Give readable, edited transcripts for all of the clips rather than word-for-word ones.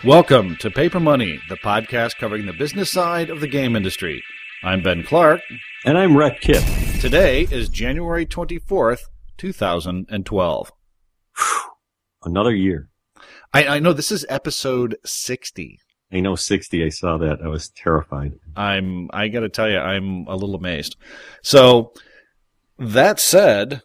Welcome to Paper Money, the podcast covering the business side of the game industry. I'm Ben Clark. And I'm Rhett Kipp. Today is January 24th, 2012. Another year. I know this is episode 60. I know 60. I saw that. I was terrified. I got to tell you, I'm a little amazed. So, that said,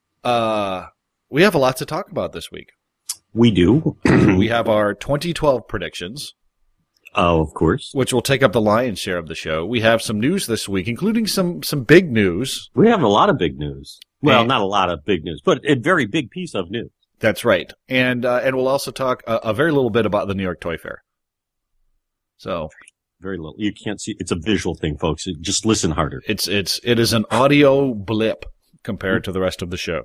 we have a lot to talk about this week. We do. We have our 2012 predictions. Oh, of course. Which will take up the lion's share of the show. We have some news this week, including some big news. We have a lot of big news. Well, not a lot of big news, but a very big piece of news. That's right. And we'll also talk a very little bit about the New York Toy Fair. So, very little. You can't see. It's a visual thing, folks. Just listen harder. It is an audio blip compared to the rest of the show.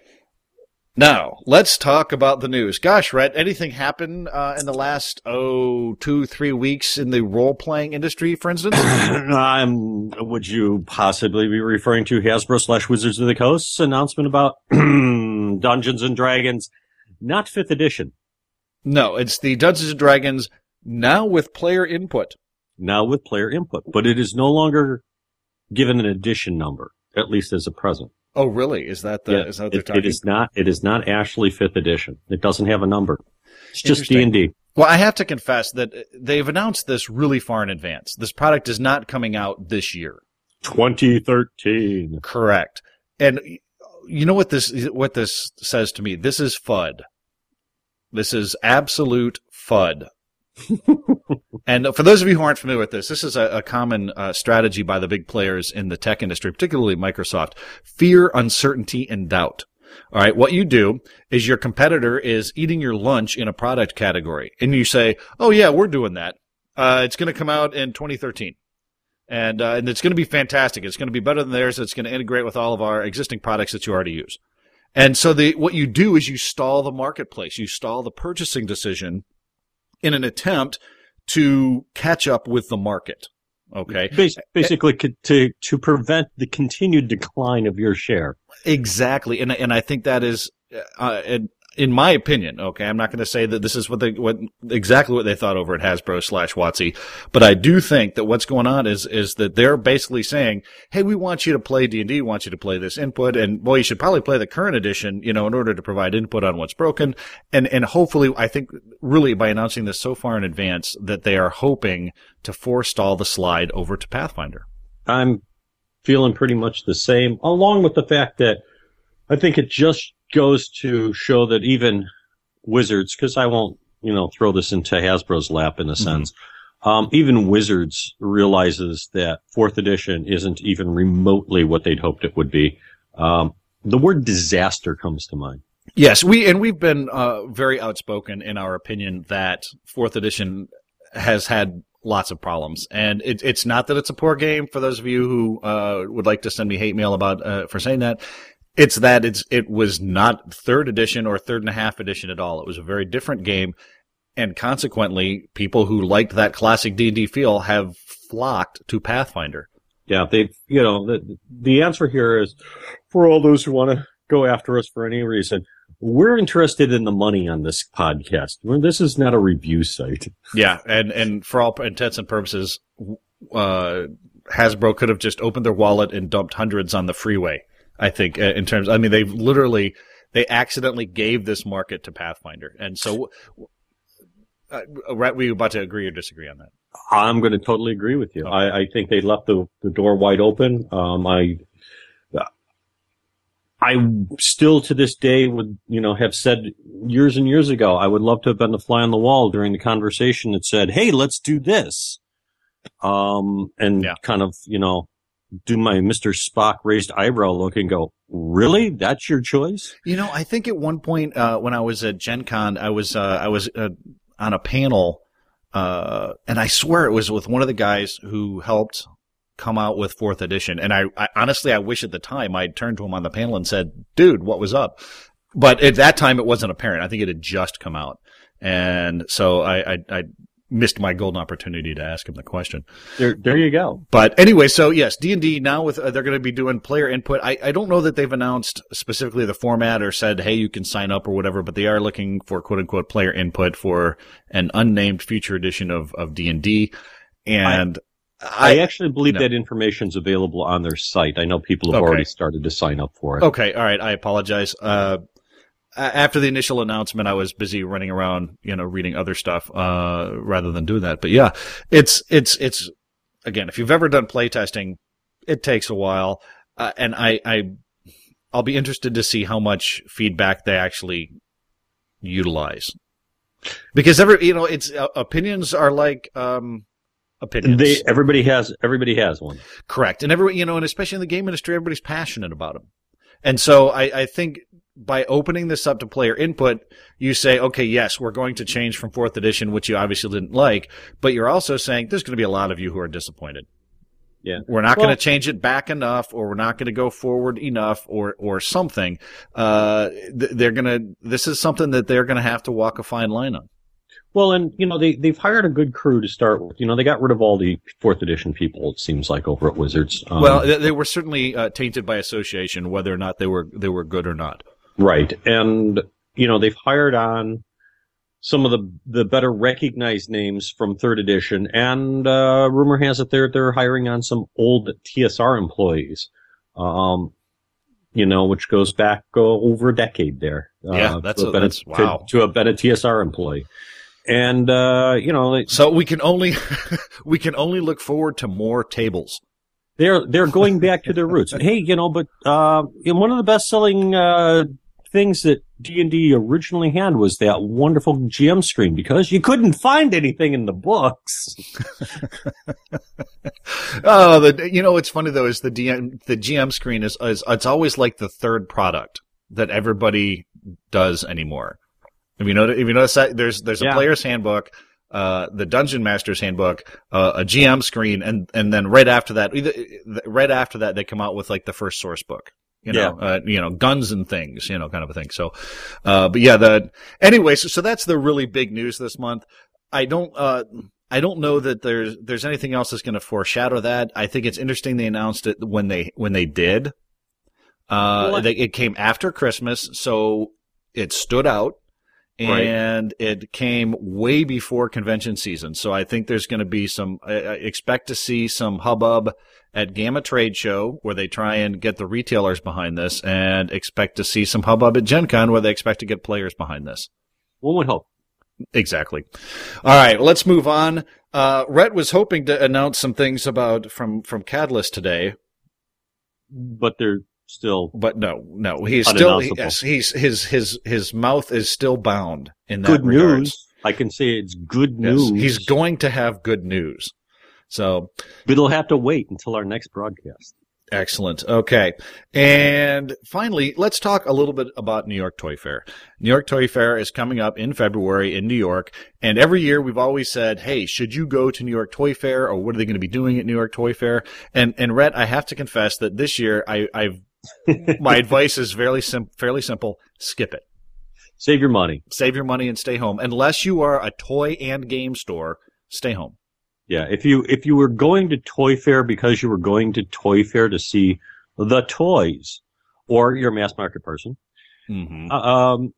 Now, let's talk about the news. Gosh, Rhett, anything happen in the last, 2-3 weeks in the role-playing industry, for instance? Would you possibly be referring to Hasbro/Wizards of the Coast's announcement about Dungeons & Dragons, not 5th edition? No, it's the Dungeons & Dragons now with player input. Now with player input, but it is no longer given an edition number, at least as a present. Oh, really? Is that what they're talking? It is not actually 5th edition. It doesn't have a number. It's just D&D. Well, I have to confess that they've announced this really far in advance. This product is not coming out this year. 2013. Correct. And you know what this says to me? This is FUD. This is absolute FUD. And for those of you who aren't familiar with this is a common strategy by the big players in the tech industry, particularly Microsoft. Fear, uncertainty, and doubt. All right, what you do is your competitor is eating your lunch in a product category, and you say, oh, yeah, we're doing that. It's going to come out in 2013. And it's going to be fantastic. It's going to be better than theirs. It's going to integrate with all of our existing products that you already use. And so what you do is you stall the marketplace. You stall the purchasing decision in an attempt to catch up with the market. Okay. Basically to prevent the continued decline of your share. Exactly. And I think that is, in my opinion, okay, I'm not going to say that this is exactly what they thought over at Hasbro/WotC, but I do think that what's going on is that they're basically saying, hey, we want you to play D&D, we want you to play this input, and boy, you should probably play the current edition, in order to provide input on what's broken. And hopefully, I think really by announcing this so far in advance that they are hoping to forestall the slide over to Pathfinder. I'm feeling pretty much the same, along with the fact that I think it just goes to show that even Wizards, because I won't, throw this into Hasbro's lap in a sense, even Wizards realizes that 4th edition isn't even remotely what they'd hoped it would be. The word disaster comes to mind. Yes, we've been very outspoken in our opinion that 4th edition has had lots of problems, and it's not that it's a poor game. For those of you who would like to send me hate mail about for saying that. It's that it was not 3rd edition or 3rd and a half edition at all. It was a very different game, and consequently, people who liked that classic D&D feel have flocked to Pathfinder. Yeah, the answer here is, for all those who want to go after us for any reason, we're interested in the money on this podcast. This is not a review site. Yeah, and for all intents and purposes, Hasbro could have just opened their wallet and dumped hundreds on the freeway. I think they accidentally gave this market to Pathfinder. And so, were you about to agree or disagree on that? I'm going to totally agree with you. Okay. I think they left the door wide open. I still to this day would, have said years and years ago, I would love to have been the fly on the wall during the conversation that said, hey, let's do this. Kind of, do my Mr. Spock raised eyebrow look and go, really? That's your choice? I think at one point when I was at Gen Con, I was on a panel, and I swear it was with one of the guys who helped come out with 4th edition. And I honestly, I wish at the time I'd turned to him on the panel and said, dude, what was up? But at that time, it wasn't apparent. I think it had just come out. And so I missed my golden opportunity to ask him the question. There you go. But anyway, so yes, D&D now with they're going to be doing player input. I don't know that they've announced specifically the format or said, hey, you can sign up or whatever, but they are looking for quote unquote player input for an unnamed future edition of D&D. And I actually believe that information's available on their site. I know people have already started to sign up for it. Okay. All right. I apologize. After the initial announcement, I was busy running around, reading other stuff, rather than doing that. But yeah, it's, again, if you've ever done playtesting, it takes a while. And I'll be interested to see how much feedback they actually utilize. Because it's, opinions are like, opinions. Everybody has one. Correct. And and especially in the game industry, everybody's passionate about them. And so I think, by opening this up to player input, you say, okay, yes, we're going to change from 4th edition, which you obviously didn't like, but you're also saying there's going to be a lot of you who are disappointed. Yeah. We're not going to change it back enough, or we're not going to go forward enough, or something. This is something that they're going to have to walk a fine line on. Well, and, they've hired a good crew to start with. They got rid of all the 4th edition people, it seems like, over at Wizards. Well, they were certainly tainted by association, whether or not they were good or not. Right. And, they've hired on some of the better recognized names from 3rd edition, and rumor has it they're hiring on some old TSR employees, which goes back over a decade there. Yeah, that's wow. To have been a TSR employee. And, so we can only look forward to more tables. They're going back to their roots. Hey, but one of the best-selling things that D&D originally had was that wonderful GM screen, because you couldn't find anything in the books. Oh, what's funny though is the GM screen is it's always like the third product that everybody does anymore. If you notice that there's a player's handbook, the Dungeon Master's handbook, a GM screen, and then right after that they come out with like the first source book. Guns and things, kind of a thing. So, but yeah, anyway, so that's the really big news this month. I don't know that there's anything else that's going to foreshadow that. I think it's interesting they announced it when they did. It came after Christmas, so it stood out. And it came way before convention season. So I think there's going to be expect to see some hubbub at Gamma Trade Show where they try and get the retailers behind this, and expect to see some hubbub at Gen Con where they expect to get players behind this. One would hope. Exactly. All right, let's move on. Rhett was hoping to announce some things from Catalyst today. But they're still, but no, he's still, his mouth is still bound in that good regard. News. I can say it's good news. He's going to have good news. So, but it'll have to wait until our next broadcast. Excellent. Okay. And finally, let's talk a little bit about New York Toy Fair. New York Toy Fair is coming up in February in New York. And every year we've always said, hey, should you go to New York Toy Fair, or what are they going to be doing at New York Toy Fair? And Rhett, I have to confess that this year my advice is fairly simple. Skip it. Save your money. Save your money and stay home. Unless you are a toy and game store, stay home. Yeah, if you were going to Toy Fair because you were going to Toy Fair to see the toys, or you're a mass market person, then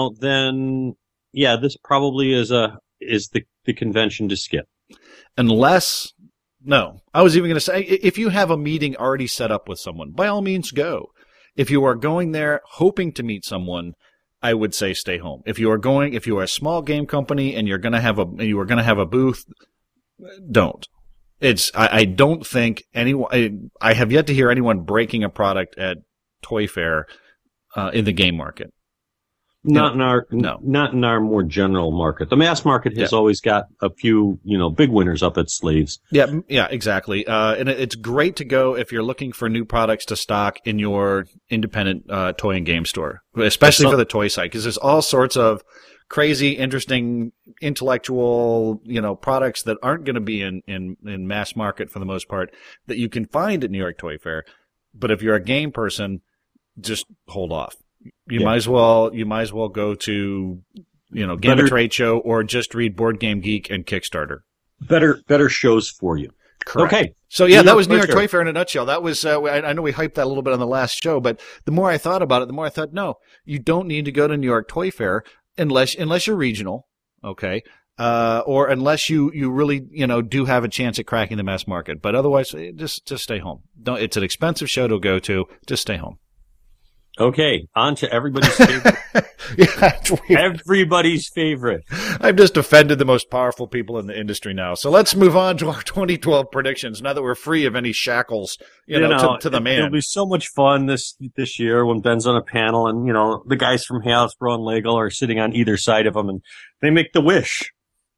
yeah, this probably is the convention to skip. Unless, no, I was even going to say, if you have a meeting already set up with someone, by all means go. If you are going there hoping to meet someone, I would say stay home. If you are a small game company and you are going to have a booth, don't. I don't think anyone, I have yet to hear anyone breaking a product at Toy Fair, in the game market. Not in our more general market. The mass market has always got a few, big winners up its sleeves. Yeah, exactly. And it's great to go if you're looking for new products to stock in your independent, toy and game store, especially for the toy side, because there's all sorts of crazy, interesting, intellectual, products that aren't going to be in mass market for the most part that you can find at New York Toy Fair. But if you're a game person, just hold off. You might as well go to, Game of Trade Show, or just read Board Game Geek and Kickstarter. Better shows for you. Correct. Okay. So yeah, that was New York Toy Fair in a nutshell. That was, I know we hyped that a little bit on the last show, but the more I thought about it, the more I thought, no, you don't need to go to New York Toy Fair unless you're regional. Okay. Or unless you really, do have a chance at cracking the mass market. But otherwise, just stay home. It's an expensive show to go to. Just stay home. Okay, on to everybody's favorite. Everybody's favorite. I've just offended the most powerful people in the industry now. So let's move on to our 2012 predictions now that we're free of any shackles, to the man. It'll be so much fun this year when Ben's on a panel and, the guys from Hasbro and Lego are sitting on either side of him and they make the wish.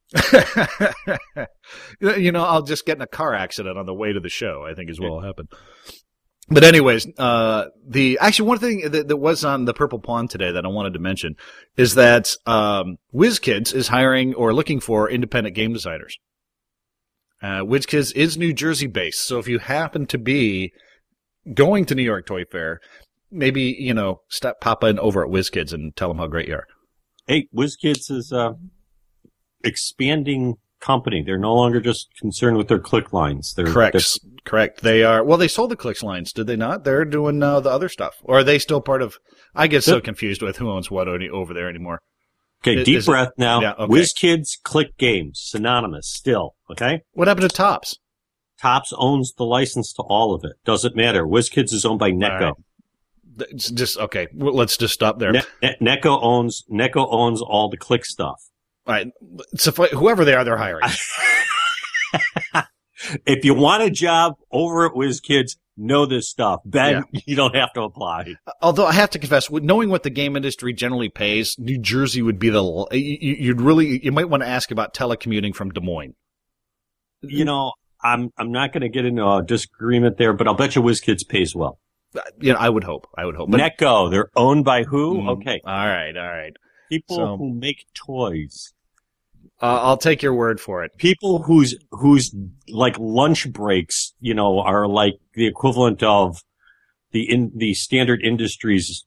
I'll just get in a car accident on the way to the show, I think is what will happen. But anyways, one thing that was on the Purple Pawn today that I wanted to mention is that, WizKids is hiring or looking for independent game designers. WizKids is New Jersey based. So if you happen to be going to New York Toy Fair, maybe, pop in over at WizKids and tell them how great you are. Hey, WizKids is, expanding company. They're no longer just concerned with their click lines. Correct. They are. Well, they sold the click lines, did they not? They're doing the other stuff. Or are they still part of? I get so confused with who owns what over there anymore. Okay, deep breath now. Yeah, okay. WizKids Click Games, synonymous still. Okay. What happened to Topps? Topps owns the license to all of it. Doesn't matter. WizKids is owned by Necco. Right. It's just okay. Let's just stop there. Necco owns all the click stuff. All right. So whoever they are, they're hiring. If you want a job over at WizKids, know this stuff. Ben, You don't have to apply. Although I have to confess, knowing what the game industry generally pays, New Jersey would be you might want to ask about telecommuting from Des Moines. I'm not going to get into a disagreement there, but I'll bet you WizKids pays well. I would hope. But Necco, they're owned by who? Okay. All right. People who make toys. I'll take your word for it. People whose like lunch breaks, are like the equivalent of the standard industries.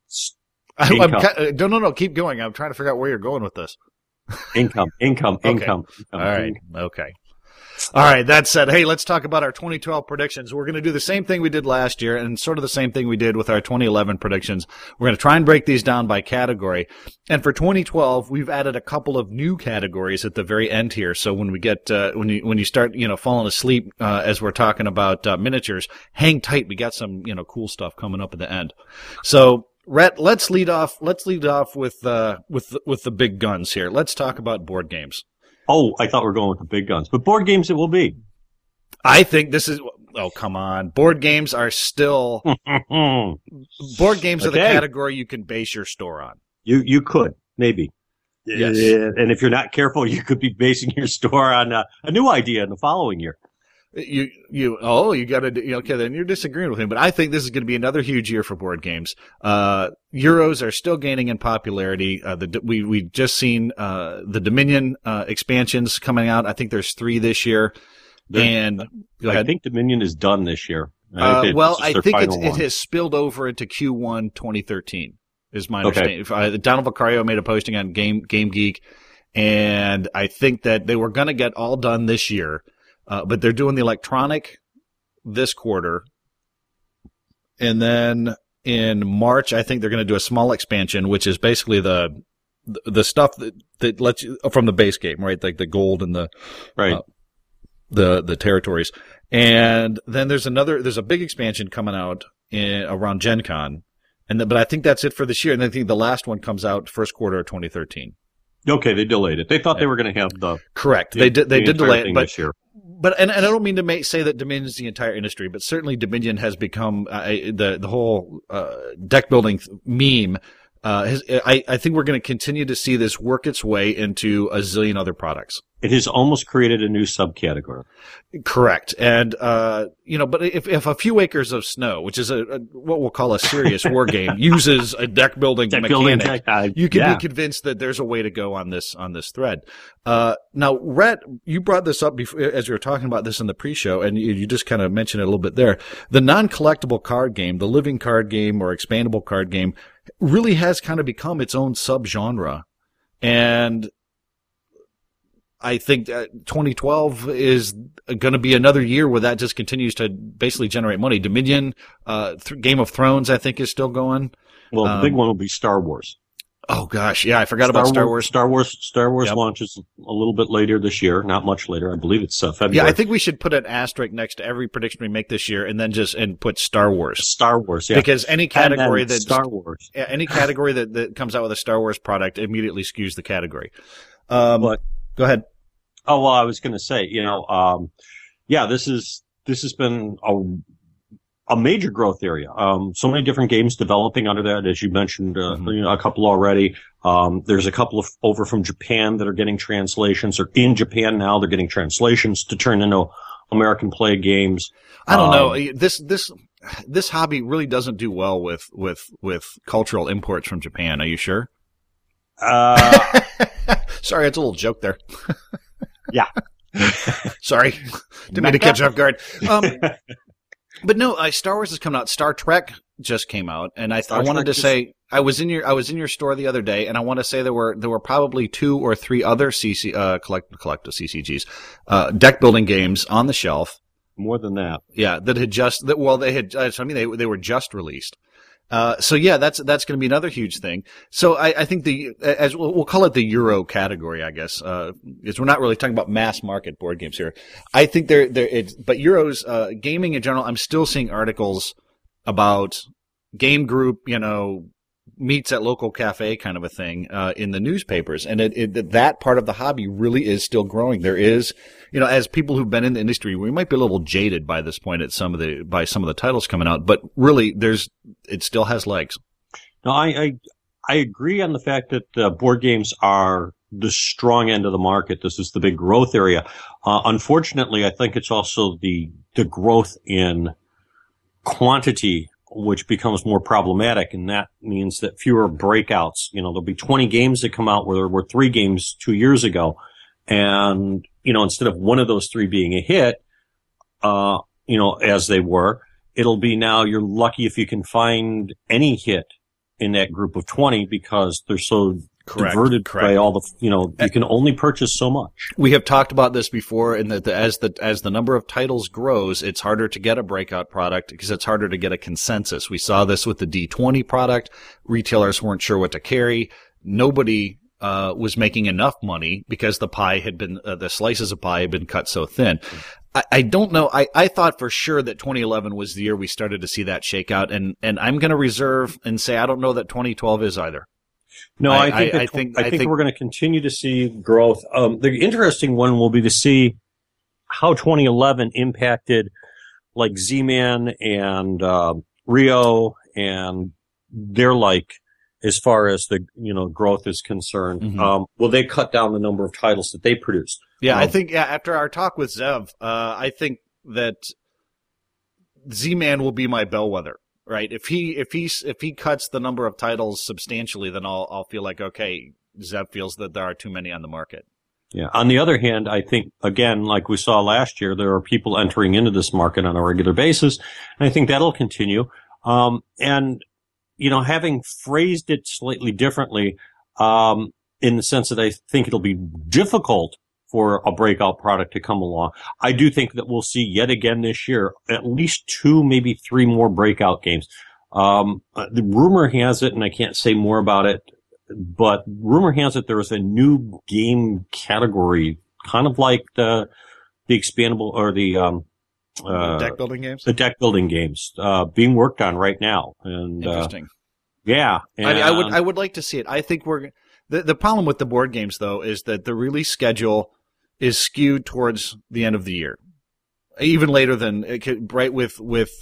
No, keep going. I'm trying to figure out where you're going with this. Income. All right. Okay. All right. That said, hey, let's talk about our 2012 predictions. We're going to do the same thing we did last year and sort of the same thing we did with our 2011 predictions. We're going to try and break these down by category. And for 2012, we've added a couple of new categories at the very end here. So when we get, when you start, falling asleep, as we're talking about, miniatures, hang tight. We got some, cool stuff coming up at the end. So, Rhett, let's lead off with the big guns here. Let's talk about board games. Oh, I thought we were going with the big guns, but board games it will be. I think this is. Oh, come on! Board games are still. Board games are the category you can base your store on. You could maybe. Yes. And if you're not careful, you could be basing your store on a new idea in the following year. You got to, okay, then you're disagreeing with me, but I think this is going to be another huge year for board games. Euros are still gaining in popularity. We just seen, the Dominion, expansions coming out. I think there's 3 this year. And go ahead. I think Dominion is done this year. I think it has spilled over into Q1 2013 is my understanding. Donald Vicario made a posting on Game Geek, and I think that they were going to get all done this year. But they're doing the electronic this quarter. And then in March, I think they're going to do a small expansion, which is basically the stuff that lets you from the base game, right? Like the gold and the territories. And then there's a big expansion coming out around Gen Con. But I think that's it for this year. And I think the last one comes out first quarter of 2013. Okay, they delayed it. They thought they were going to have the correct. They did delay it, this year. But I don't mean to say that Dominion is the entire industry, but certainly Dominion has become the whole deck building meme. I think we're going to continue to see this work its way into a zillion other products. It has almost created a new subcategory. Correct. And, but if a few acres of snow, which is what we'll call a serious war game, uses a deck building mechanic, you can be convinced that there's a way to go on this thread. Now, Rhett, you brought this up before, as we were talking about this in the pre-show, and you just kind of mentioned it a little bit there. The non-collectible card game, the living card game or expandable card game, really has kind of become its own subgenre. And I think 2012 is going to be another year where that just continues to basically generate money. Dominion, Game of Thrones, I think, is still going. Well, the big one will be Star Wars. Oh gosh, yeah, I forgot about Star Wars. Star Wars Yep. launches a little bit later this year, not much later. I believe it's February. Yeah, I think we should put an asterisk next to every prediction we make this year, and then and put Star Wars. Star Wars, yeah. Because any category that Star Wars, any category that comes out with a Star Wars product immediately skews the category. But Go ahead. oh well, I was going to say, yeah, this has been a major growth area. So many different games developing under that, as you mentioned, a couple already. There's a couple of over from Japan that are getting translations, or in Japan now they're getting translations to turn into American play games. I don't know. This hobby really doesn't do well with cultural imports from Japan. Are you sure? Sorry, it's a little joke there. Yeah. Sorry. Didn't mean to catch you off guard. But no, Star Wars has come out. Star Trek just came out, and I wanted to say I was in your store the other day, and I want to say there were probably 2 or 3 other collective CCGs, deck building games on the shelf. More than that. Yeah, they were just released. So yeah, that's going to be another huge thing. So I think as we'll call it the Euro category, I guess, because we're not really talking about mass market board games here. I think but Euros, gaming in general, I'm still seeing articles about game group, meets at local cafe kind of a thing, in the newspapers. And that part of the hobby really is still growing. There is, as people who've been in the industry, we might be a little jaded by this point by some of the titles coming out, but really it still has legs. No, I agree on the fact that board games are the strong end of the market. This is the big growth area. Unfortunately, I think it's also the growth in quantity which becomes more problematic, and that means that fewer breakouts. There'll be 20 games that come out where there were 3 games 2 years ago, and instead of one of those 3 being a hit, as they were, it'll be now you're lucky if you can find any hit in that group of 20 because they're so diverted by all the, you can only purchase so much. We have talked about this before, and that as the number of titles grows, it's harder to get a breakout product because it's harder to get a consensus. We saw this with the D20 product. Retailers weren't sure what to carry. Nobody was making enough money because the pie had been, the slices of pie had been cut so thin. I don't know. I thought for sure that 2011 was the year we started to see that shake out, and I'm going to reserve and say I don't know that 2012 is either. No, I think we're going to continue to see growth. The interesting one will be to see how 2011 impacted like Z-Man and Rio and their as far as the growth is concerned. Mm-hmm. Will they cut down the number of titles that they produce? Yeah, I think after our talk with Zev, I think that Z-Man will be my bellwether. Right. If he cuts the number of titles substantially, then I'll feel like, okay, Zev feels that there are too many on the market. Yeah. On the other hand, I think, again, like we saw last year, there are people entering into this market on a regular basis. And I think that'll continue. And, having phrased it slightly differently, in the sense that I think it'll be difficult for a breakout product to come along. I do think that we'll see yet again this year at least 2, maybe 3 more breakout games. The rumor has it, and I can't say more about it, but rumor has it there is a new game category, kind of like the expandable or the deck building games. The deck building games being worked on right now. And interesting. Yeah, and I would like to see it. I think the problem with the board games though is that the release schedule is skewed towards the end of the year, even later than right with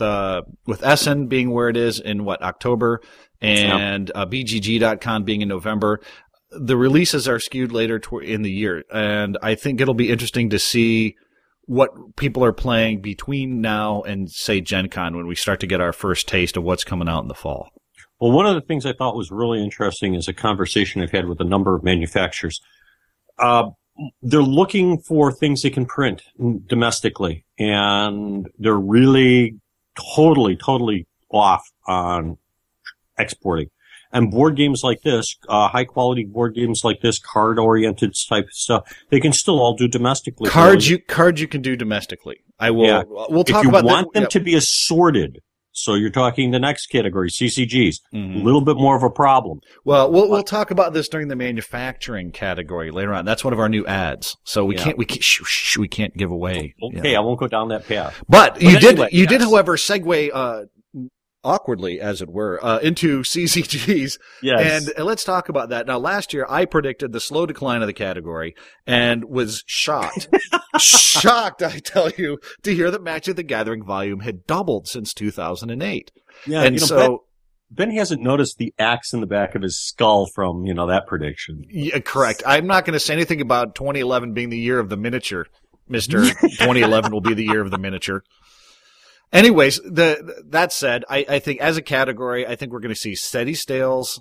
Essen being where it is in October, and BGG.con being in November. The releases are skewed later in the year, and I think it'll be interesting to see what people are playing between now and say Gen Con when we start to get our first taste of what's coming out in the fall. Well, one of the things I thought was really interesting is a conversation I've had with a number of manufacturers. They're looking for things they can print domestically, and they're really totally off on exporting. And board games like this, high quality board games like this, card oriented type of stuff, they can still all do domestically. Cards you can do domestically. I will. Yeah. We'll talk if you about want them yeah. to be assorted. So you're talking the next category, CCGs, a little bit more of a problem. Well, we'll talk about this during the manufacturing category later on. That's one of our new ads, so we can't give away. Okay, I won't go down that path. But you did, however, segue awkwardly, as it were, into CCGs. Yes. And let's talk about that. Now, last year I predicted the slow decline of the category and was shocked. Shocked, I tell you, to hear that Magic the Gathering volume had doubled since 2008. Yeah, and so Ben hasn't noticed the axe in the back of his skull from, that prediction. Yeah, correct. I'm not going to say anything about 2011 being the year of the miniature. Mr. 2011 will be the year of the miniature. Anyways, that said, I think as a category, I think we're going to see steady sales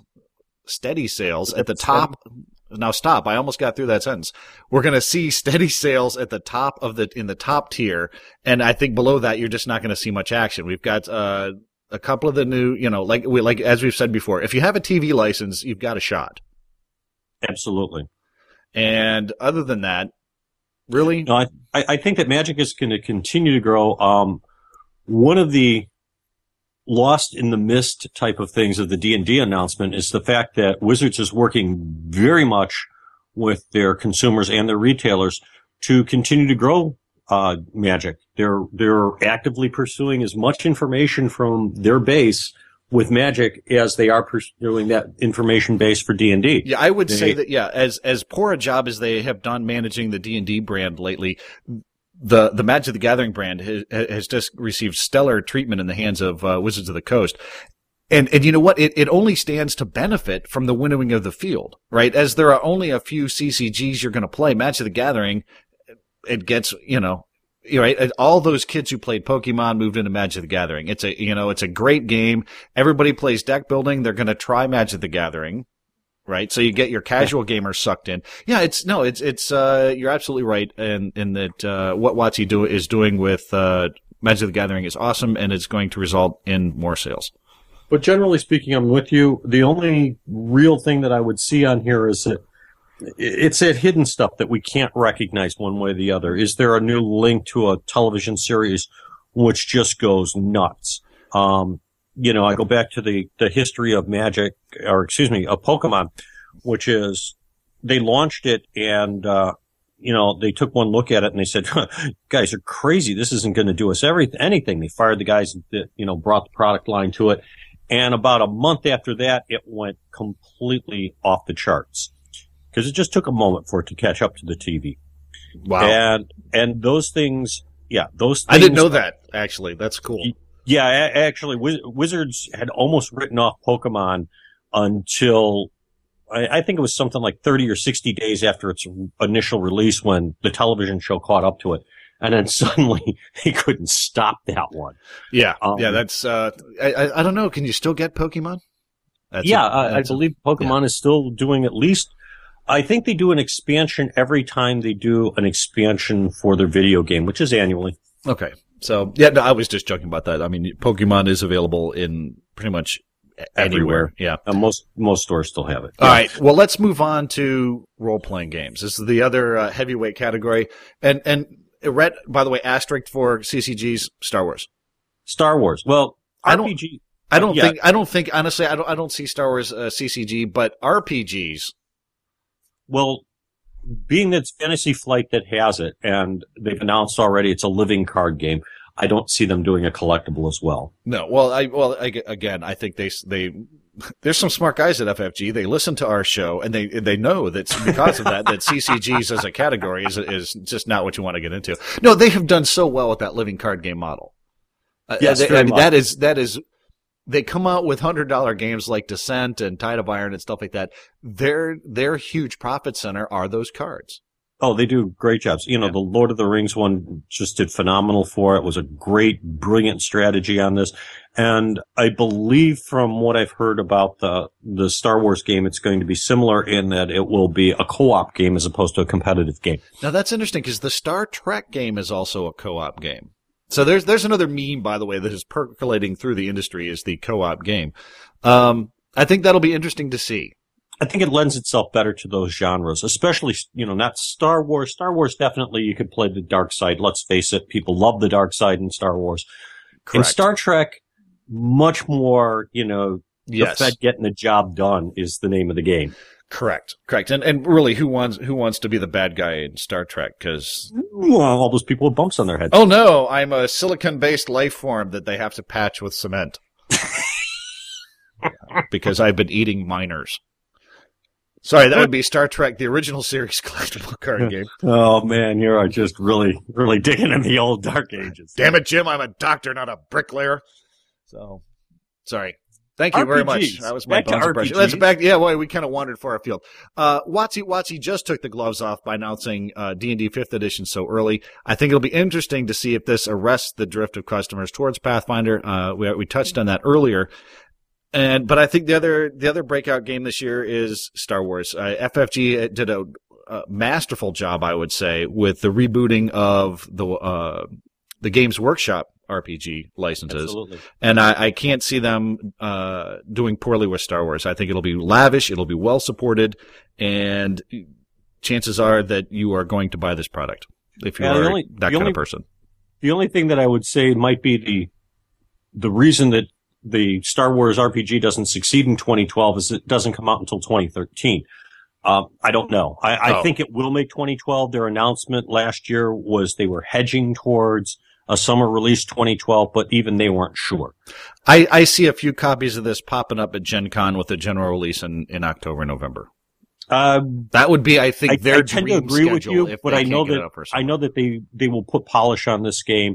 at the top. Now stop. I almost got through that sentence. We're going to see steady sales at the top in the top tier. And I think below that, you're just not going to see much action. We've got, a couple of the new, like as we've said before, if you have a TV license, you've got a shot. Absolutely. And other than that, really? No, I think that Magic is going to continue to grow. One of the lost in the mist type of things of the D&D announcement is the fact that Wizards is working very much with their consumers and their retailers to continue to grow Magic. They're actively pursuing as much information from their base with Magic as they are pursuing that information base for D&D. Yeah, I would say that, as poor a job as they have done managing the D&D brand lately, the Magic the Gathering brand has just received stellar treatment in the hands of Wizards of the Coast. And you know what? It only stands to benefit from the winnowing of the field, right? As there are only a few CCGs you're going to play, Magic the Gathering, it gets, right? All those kids who played Pokemon moved into Magic the Gathering. It's a great game. Everybody plays deck building. They're going to try Magic the Gathering. Right. So you get your casual gamers sucked in. Yeah. You're absolutely right. In that, what WotC is doing with, Magic the Gathering is awesome, and it's going to result in more sales. But generally speaking, I'm with you. The only real thing that I would see on here is that it's that hidden stuff that we can't recognize one way or the other. Is there a new link to a television series which just goes nuts? I go back to the history of Magic, of Pokemon, which is they launched it and, they took one look at it and they said, guys are crazy. This isn't going to do us anything. They fired the guys that, brought the product line to it. And about a month after that, it went completely off the charts because it just took a moment for it to catch up to the TV. Wow. And those things. I didn't know that, actually. That's cool. Yeah, actually, Wizards had almost written off Pokemon until I think it was something like 30 or 60 days after its initial release when the television show caught up to it. And then suddenly they couldn't stop that one. Yeah. That's, I don't know. Can you still get Pokemon? I believe Pokemon is still doing at least, I think they do an expansion every time they do an expansion for their video game, which is annually. Okay. So, no, I was just joking about that. I mean, Pokemon is available in pretty much anywhere. Yeah. Most stores still have it. All right. Well, let's move on to role-playing games. This is the other heavyweight category. And Rhett, by the way, asterisk for CCGs, Star Wars. Star Wars. Well, RPG. I don't think, honestly, I don't see Star Wars CCG, but RPGs. Well, being that it's Fantasy Flight that has it, and they've announced already it's a living card game, I don't see them doing a collectible as well. No, well, again, I think they there's some smart guys at FFG. They listen to our show, and they know that because of that CCGs as a category is just not what you want to get into. No, they have done so well with that living card game model. Yes, that is. They come out with $100 games like Descent and Tide of Iron and stuff like that. Their huge profit center are those cards. Oh, they do great jobs. The Lord of the Rings one just did phenomenal for it. It was a great, brilliant strategy on this. And I believe from what I've heard about the Star Wars game, it's going to be similar in that it will be a co-op game as opposed to a competitive game. Now that's interesting because the Star Trek game is also a co-op game. So there's another meme, by the way, that is percolating through the industry is the co-op game. I think that'll be interesting to see. I think it lends itself better to those genres, especially, not Star Wars. Star Wars, definitely you could play the dark side. Let's face it. People love the dark side in Star Wars. Correct. In Star Trek, much more, the Yes. Fed getting the job done is the name of the game. Correct. And really, who wants to be the bad guy in Star Trek? Because all those people with bumps on their heads. Oh no, I'm a silicon-based life form that they have to patch with cement. Because I've been eating miners. Sorry, that would be Star Trek, the original series collectible card game. Oh man, you are just really, really digging in the old dark ages. Damn it, Jim, I'm a doctor, not a bricklayer. So, sorry. Thank you very much. That was my bones impression. That's back. Yeah, well, we kind of wandered far afield. WotC just took the gloves off by announcing D&D 5th edition so early. I think it'll be interesting to see if this arrests the drift of customers towards Pathfinder. We touched on that earlier. But I think the other breakout game this year is Star Wars. FFG did a masterful job, I would say, with the rebooting of the Games Workshop RPG licenses. Absolutely. And I can't see them doing poorly with Star Wars. I think it'll be lavish, it'll be well supported, and chances are that you are going to buy this product if you are that kind of person. The only thing that I would say might be the reason that the Star Wars RPG doesn't succeed in 2012 is it doesn't come out until 2013. I don't know. I think it will make 2012. Their announcement last year was they were hedging towards a summer release 2012, but even they weren't sure. I see a few copies of this popping up at Gen Con with a general release in October, November. That would be, I think, their dream schedule. I tend to agree with you, but I know that they will put polish on this game.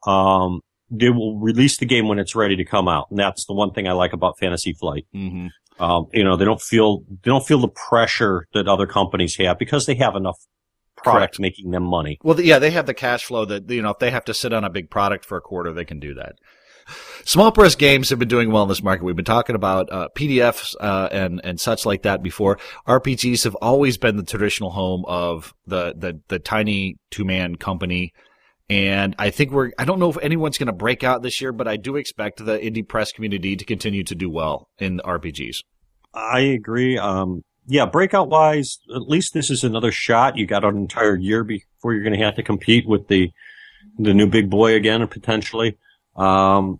They will release the game when it's ready to come out, and that's the one thing I like about Fantasy Flight. Mm-hmm. They don't feel the pressure that other companies have because they have enough product making them money. Well, yeah, they have the cash flow that, if they have to sit on a big product for a quarter, they can do that. Small press games have been doing well in this market. We've been talking about PDFs and such like that before. RPGs have always been the traditional home of the tiny two-man company. And I think I don't know if anyone's going to break out this year, but I do expect the indie press community to continue to do well in RPGs. I agree. Breakout wise, at least this is another shot. You got an entire year before you're going to have to compete with the new big boy again, potentially. So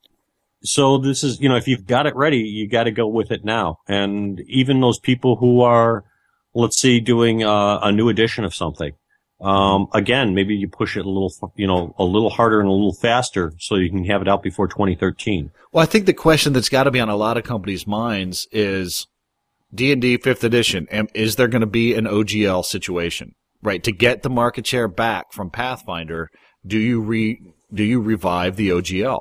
this is, if you've got it ready, you got to go with it now. And even those people who are, let's see, doing a new edition of something. Again, maybe you push it a little harder and a little faster so you can have it out before 2013. Well, I think the question that's got to be on a lot of companies' minds is D&D 5th edition. Is there going to be an OGL situation, right? To get the market share back from Pathfinder, do you revive the OGL?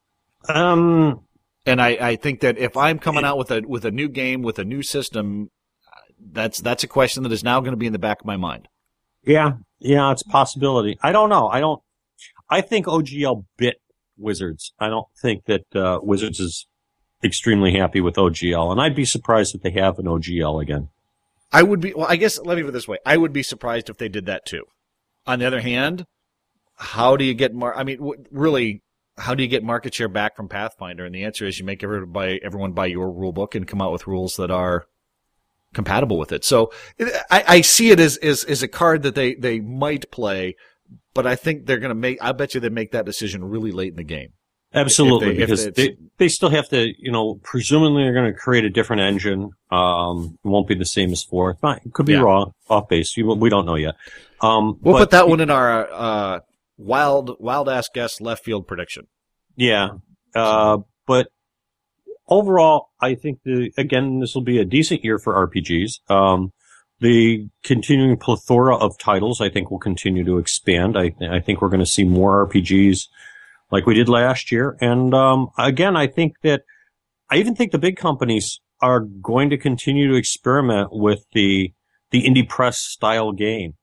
And I think that if I'm coming out with a new game with a new system, that's a question that is now going to be in the back of my mind. Yeah, it's a possibility. I don't know. I think OGL bit Wizards. I don't think that Wizards is extremely happy with OGL, and I'd be surprised if they have an OGL again. I would be. Well, I guess let me put it this way: I would be surprised if they did that too. On the other hand, how do you get really? How do you get market share back from Pathfinder? And the answer is you make everyone buy your rule book and come out with rules that are compatible with it. So I see it as a card that they might play, but I think I bet you they make that decision really late in the game. Absolutely, because they still have to, presumably they're going to create a different engine. It won't be the same as 4. It could be raw, off base. We don't know yet. We'll put that one in our wild ass guess left field prediction. Yeah, but overall, I think this will be a decent year for RPGs. The continuing plethora of titles, I think, will continue to expand. I think we're going to see more RPGs like we did last year. And again, I even think the big companies are going to continue to experiment with the indie press style game.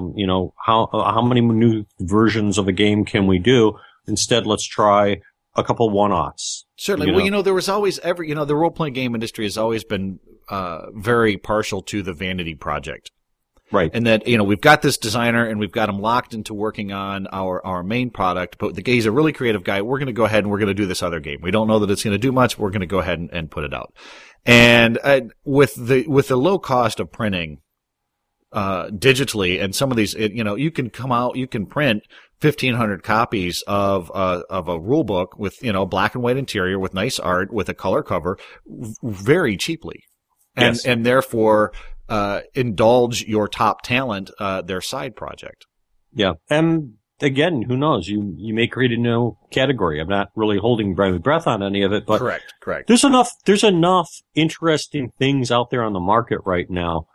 How many new versions of a game can we do? Instead, let's try a couple one-offs. Certainly. Well, there was always the role-playing game industry has always been very partial to the vanity project. Right. And that, we've got this designer and we've got him locked into working on our main product, but he's a really creative guy. We're going to go ahead and we're going to do this other game. We don't know that it's going to do much. We're going to go ahead and put it out. And with the low cost of printing digitally, and some of these, you can print 1,500 copies of a rule book with, black and white interior with nice art with a color cover very cheaply. Yes. And therefore, indulge your top talent, their side project. Yeah. And again, who knows? You may create a new category. I'm not really holding my breath on any of it, but correct. There's enough interesting things out there on the market right now,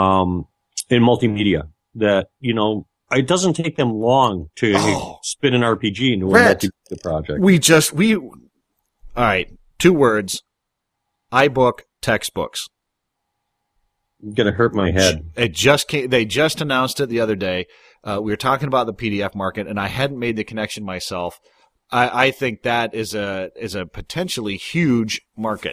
in multimedia that, it doesn't take them long to spin an RPG into a multimedia project. All right, 2 words, iBook textbooks. Gonna hurt my head. They just announced it the other day. We were talking about the PDF market, and I hadn't made the connection myself. I think that is a potentially huge market.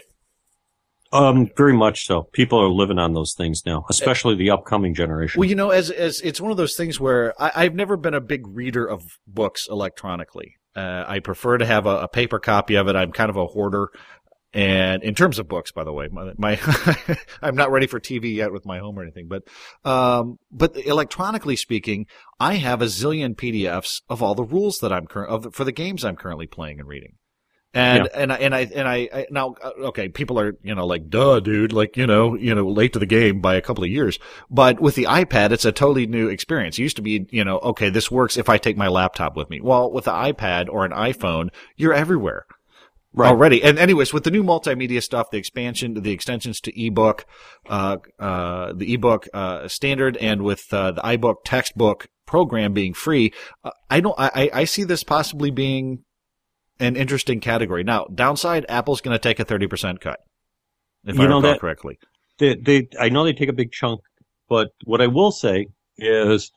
Very much so. People are living on those things now, especially the upcoming generation. Well, as it's one of those things where I've never been a big reader of books electronically. I prefer to have a paper copy of it. I'm kind of a hoarder. And in terms of books, by the way, my I'm not ready for TV yet with my home or anything, but electronically speaking, I have a zillion PDFs of all the rules that for the games I'm currently playing and reading. And I now, okay, people are, like, duh, dude, like, late to the game by a couple of years. But with the iPad, it's a totally new experience. It used to be, okay, this works if I take my laptop with me. Well, with the iPad or an iPhone, you're everywhere. Right. Already. And anyways, with the new multimedia stuff, the extensions to ebook, the ebook, standard, and with, the iBook textbook program being free, I see this possibly being an interesting category. Now, downside, Apple's going to take a 30% cut. If I recall correctly. I know they take a big chunk, but what I will say is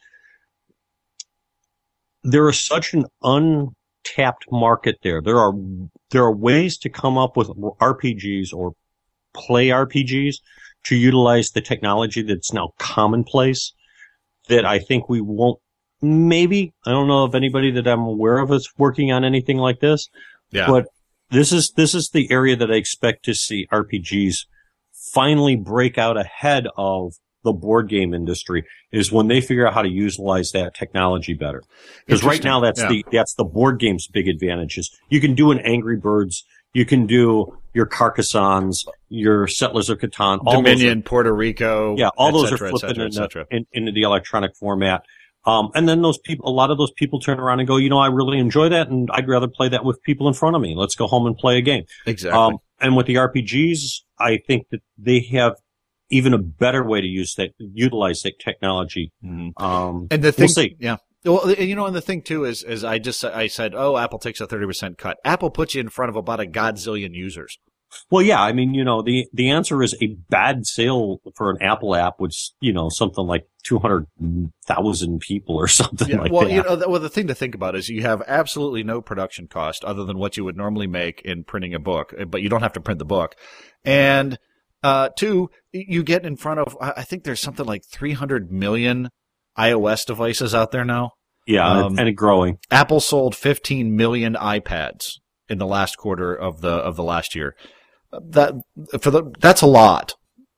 there is such an untapped market there. There are ways to come up with RPGs or play RPGs to utilize the technology that's now commonplace that I think we won't. Maybe. I don't know if anybody that I'm aware of is working on anything like this. Yeah. But this is the area that I expect to see RPGs finally break out ahead of the board game industry, is when they figure out how to utilize that technology better. Because right now that's the board game's big advantage is you can do an Angry Birds, you can do your Carcassonnes, your Settlers of Catan, Dominion, Puerto Rico. Yeah, all those are flipping into the electronic format. And then a lot of those people turn around and go, I really enjoy that, and I'd rather play that with people in front of me. Let's go home and play a game. Exactly. And with the RPGs, I think that they have even a better way to utilize that technology. Mm-hmm. And the thing, we'll see. Yeah. Well, and the thing too is I said, Apple takes a 30% cut. Apple puts you in front of about a godzillion users. Well, yeah, I mean, the answer is a bad sale for an Apple app was, something like 200,000 people or something like that. Well, the thing to think about is you have absolutely no production cost other than what you would normally make in printing a book, but you don't have to print the book. And, 2, you get in front of, I think there's something like 300 million iOS devices out there now. Yeah, and growing. Apple sold 15 million iPads in the last quarter of the last year. That's a lot.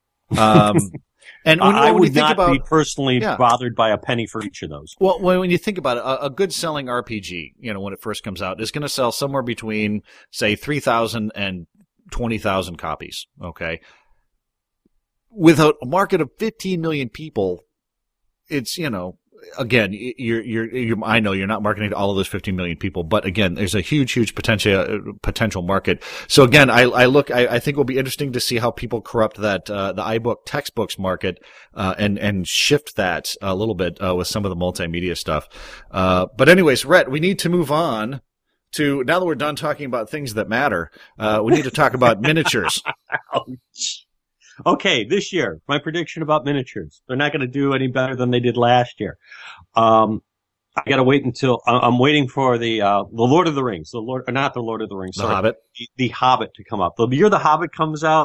And I would you think not be personally bothered by a penny for each of those. Well, when you think about it, a good selling RPG, when it first comes out, is going to sell somewhere between, say, 3,000 and 20,000 copies. Okay, with a market of 15 million people, it's again, I know you're not marketing to all of those 15 million people, but again, there's a huge potential market. So again, I think it'll be interesting to see how people corrupt that, the iBook textbooks market, and shift that a little bit, with some of the multimedia stuff. But anyways, Rhett, we need to move on to, now that we're done talking about things that matter, we need to talk about miniatures. Okay, this year, my prediction about miniatures. They're not going to do any better than they did last year. I got to wait until I'm waiting for the Lord of the Rings, not the Lord of the Rings, The Hobbit. The Hobbit to come up. The year the Hobbit comes out,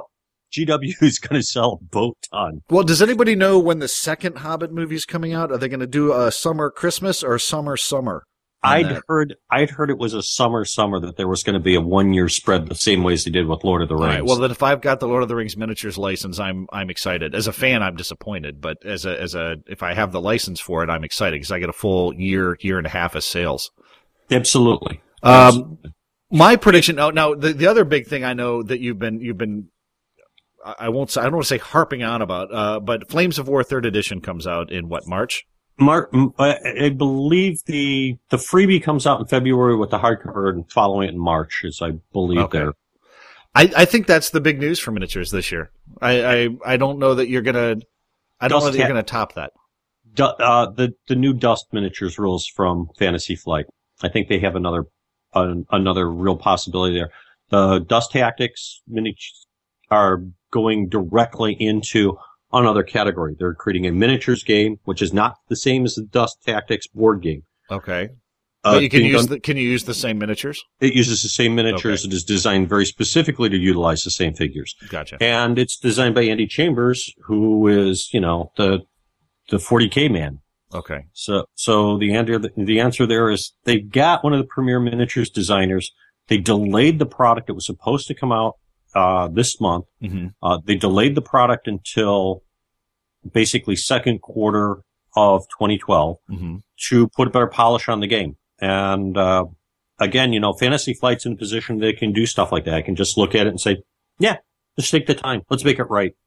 GW is going to sell a boat ton. Well, does anybody know when the second Hobbit movie is coming out? Are they going to do a summer Christmas or summer? I'd heard it was a summer that there was going to be a 1 year spread the same way as they did with Lord of the Rings. All right, well, then if I've got the Lord of the Rings miniatures license, I'm excited. As a fan, I'm disappointed, but if I have the license for it, I'm excited because I get a full year and a half of sales. Absolutely. My prediction. Now the other big thing I know that you've been. I don't want to say harping on about, but Flames of War 3rd edition comes out in what, March? I believe the freebie comes out in February with the hardcover and following it in March, as I believe there. I think that's the big news for miniatures this year. I don't know that you're gonna top that. The new Dust miniatures rules from Fantasy Flight. I think they have another real possibility there. The Dust Tactics miniatures are going directly into another category. They're creating a miniatures game, which is not the same as the Dust Tactics board game. Okay. But you can use the same miniatures? It uses the same miniatures. Okay. It is designed very specifically to utilize the same figures. Gotcha. And it's designed by Andy Chambers, who is, the 40K man. Okay. So the answer there is they've got one of the premier miniatures designers. They delayed the product. It was supposed to come out this month. Mm-hmm. They delayed the product until basically second quarter of 2012 mm-hmm. to put a better polish on the game. And again, Fantasy Flight's in a position they can do stuff like that. I can just look at it and say, yeah, just take the time. Let's make it right.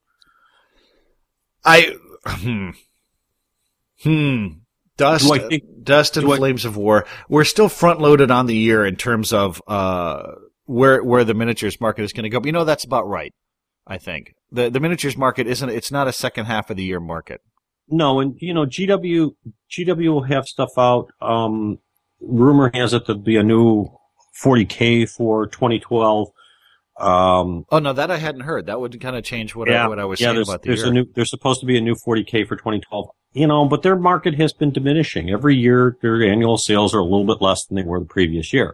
Dust and Flames of War. We're still front loaded on the year in terms of where the miniatures market is going to go. But that's about right. I think the miniatures market it's not a second half of the year market. No, and GW will have stuff out. Rumor has it there'll be a new 40K for 2012. Oh no, that I hadn't heard. That would kind of change what I was saying about the year. There's supposed to be a new 40K for 2012. But their market has been diminishing every year. Their annual sales are a little bit less than they were the previous year.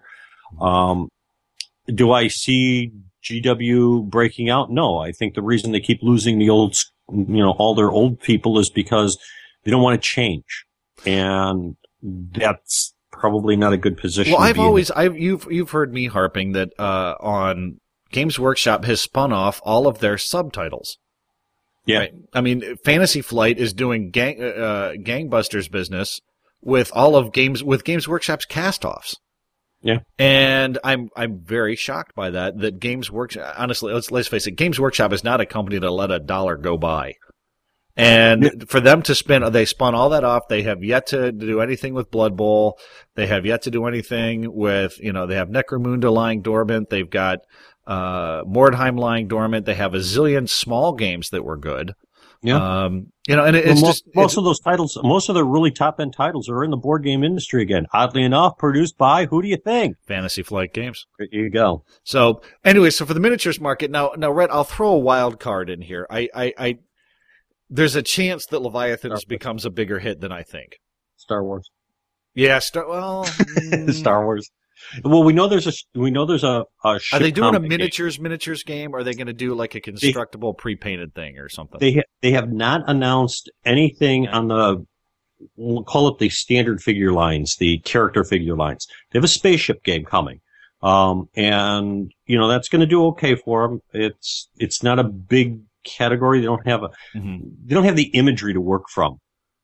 Do I see GW breaking out? No, I think the reason they keep losing the old, all their old people is because they don't want to change, and that's probably not a good position. Well, you've heard me harping that on Games Workshop has spun off all of their subtitles. Yeah, right? I mean, Fantasy Flight is doing gangbusters business with all of Games Workshop's cast-offs. Yeah, and I'm very shocked by that. That Games Workshop, honestly, let's face it, Games Workshop is not a company to let a dollar go by. And for them to they spun all that off. They have yet to do anything with Blood Bowl. They have yet to do anything with, they have Necromunda lying dormant. They've got Mordheim lying dormant. They have a zillion small games that were good. Yeah. And it's most of those titles, most of the really top end titles are in the board game industry again. Oddly enough, produced by, who do you think? Fantasy Flight Games. There you go. So anyway, for the miniatures market, now, Rhett, I'll throw a wild card in here. There's a chance that Leviathans becomes a bigger hit than I think. Star Wars. Yeah, Star Wars. Well, we know there's a ship. Are they doing a miniatures game, or are they going to do like a constructible pre-painted thing or something? They have not announced anything on we'll call it the standard figure lines, the character figure lines. They have a spaceship game coming. And that's going to do okay for them. It's not a big category. They don't have they don't have the imagery to work from.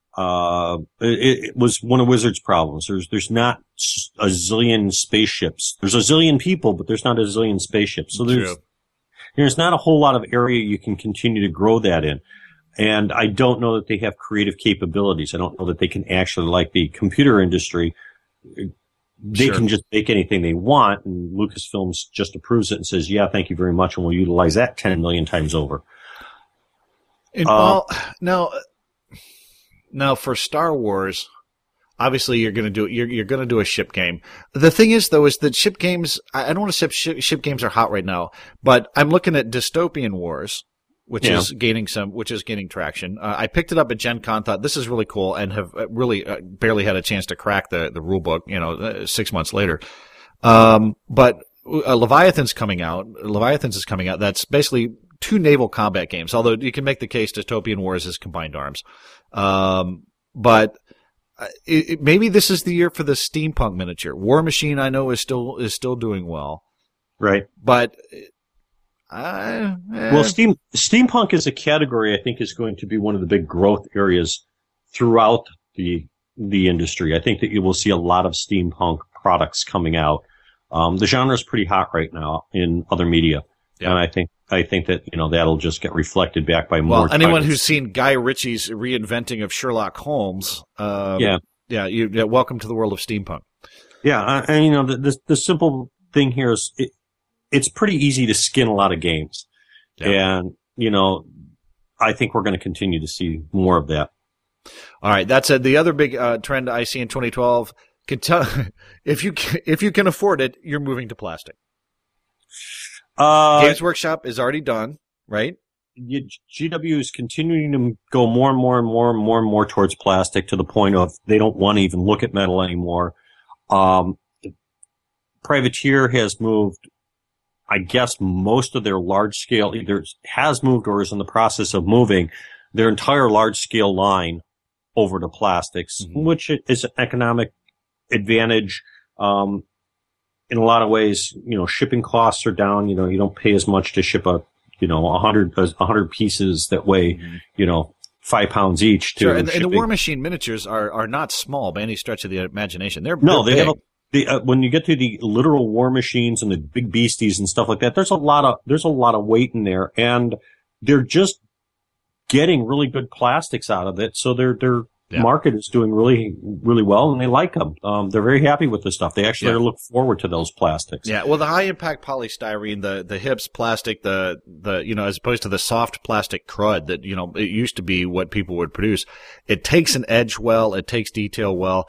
It was one of Wizards' problems. There's not a zillion spaceships. There's a zillion people, but there's not a zillion spaceships. So there's not a whole lot of area you can continue to grow that in. And I don't know that they have creative capabilities. I don't know that they can actually, like the computer industry, they can just make anything they want, and Lucasfilms just approves it and says, yeah, thank you very much, and we'll utilize that 10 million times over. And Now, for Star Wars, obviously you're going to do a ship game. The thing is, though, is that ship games. I don't want to say ship games are hot right now, but I'm looking at Dystopian Wars, which is gaining traction. I picked it up at Gen Con, thought this is really cool, and have really barely had a chance to crack the rule book. 6 months later, but Leviathans is coming out. That's basically two naval combat games, although you can make the case Dystopian Wars is Combined Arms. But maybe this is the year for the steampunk miniature. War Machine, I know, is still doing well. Right. But well, steampunk as a category, I think, is going to be one of the big growth areas throughout the industry. I think that you will see a lot of steampunk products coming out. The genre is pretty hot right now in other media, and I think that that'll just get reflected back by more. Well, anyone who's seen Guy Ritchie's reinventing of Sherlock Holmes, welcome to the world of steampunk. Yeah, and the simple thing here is it's pretty easy to skin a lot of games, and I think we're going to continue to see more of that. All right, that's the other big trend I see in 2012. If you can afford it, you're moving to plastic. Games Workshop is already done, right? GW is continuing to go more and more towards plastic, to the point of they don't want to even look at metal anymore. Privateer has moved, I guess, most of their large scale, either has moved or is in the process of moving their entire large scale line over to plastics, which is an economic advantage. In a lot of ways, shipping costs are down. You don't pay as much to ship 100 pieces that weigh, 5 pounds each. Sure, and the War Machine miniatures are not small by any stretch of the imagination. They're big. When you get to the literal War Machines and the big beasties and stuff like that, there's a lot of weight in there, and they're just getting really good plastics out of it. So their market is doing really, really well, and they like them. They're very happy with this stuff. They actually look forward to those plastics. Yeah. Well, the high impact polystyrene, the HIPS plastic, the as opposed to the soft plastic crud that, it used to be what people would produce. It takes an edge well. It takes detail well.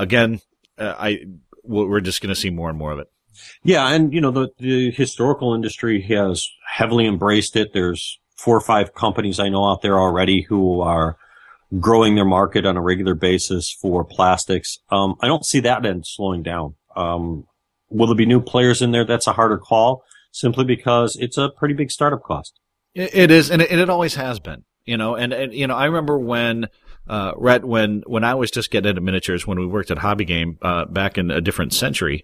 We're just going to see more and more of it. Yeah. And, the historical industry has heavily embraced it. There's 4 or 5 companies I know out there already who are growing their market on a regular basis for plastics. I don't see that end slowing down. Will there be new players in there? That's a harder call, simply because it's a pretty big startup cost. It is, and it always has been. I remember when Rhett, when I was just getting into miniatures, when we worked at Hobby Game back in a different century.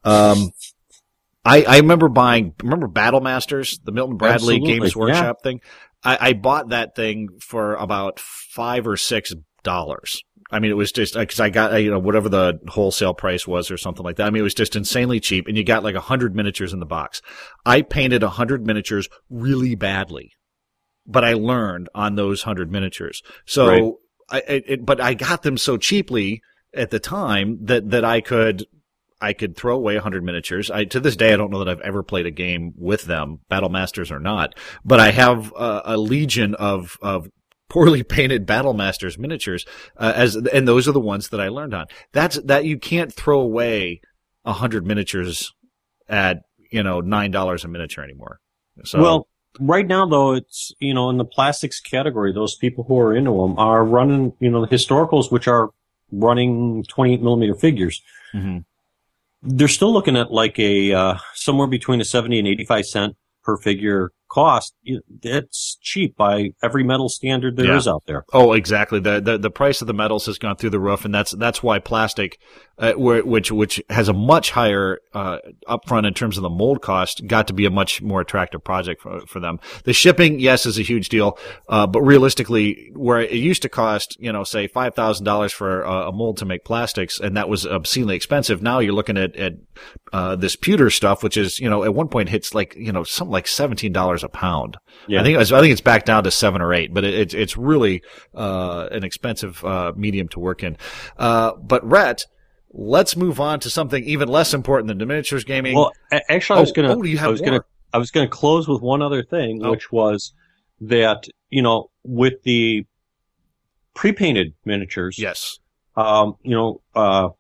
I remember Battle Masters, the Milton Bradley Absolutely. Games Workshop thing. I bought that thing for about $5 or $6. I mean, it was just because I got whatever the wholesale price was or something like that. I mean, it was just insanely cheap, and you got like 100 miniatures in the box. I painted 100 miniatures really badly, but I learned on those 100 miniatures. So, but I got them so cheaply at the time that I could throw away 100 miniatures. To this day, I don't know that I've ever played a game with them, Battle Masters or not, but I have a legion of poorly painted Battle Masters miniatures, and those are the ones that I learned on. That you can't throw away 100 miniatures at, $9 a miniature anymore. So. Well, right now, though, it's, in the plastics category, those people who are into them are running, the historicals, which are running 28 millimeter figures. Mm-hmm. They're still looking at like somewhere between a 70 and 85 cent per figure cost. It's cheap by every metal standard there is out there. Oh, exactly. The price of the metals has gone through the roof, and that's why plastic, which has a much higher upfront in terms of the mold cost, got to be a much more attractive project for them. The shipping, yes, is a huge deal, but realistically, where it used to cost, say $5,000 for a mold to make plastics, and that was obscenely expensive. Now you're looking at this pewter stuff, which is, at one point hits like, something like $17 a pound. Yeah. I think it's back down to 7 or 8, but it's really an expensive medium to work in. But Rhett, let's move on to something even less important than the miniatures gaming. Well, actually, I was going to close with one other thing, which was that, with the pre-painted miniatures. Yes. Paizo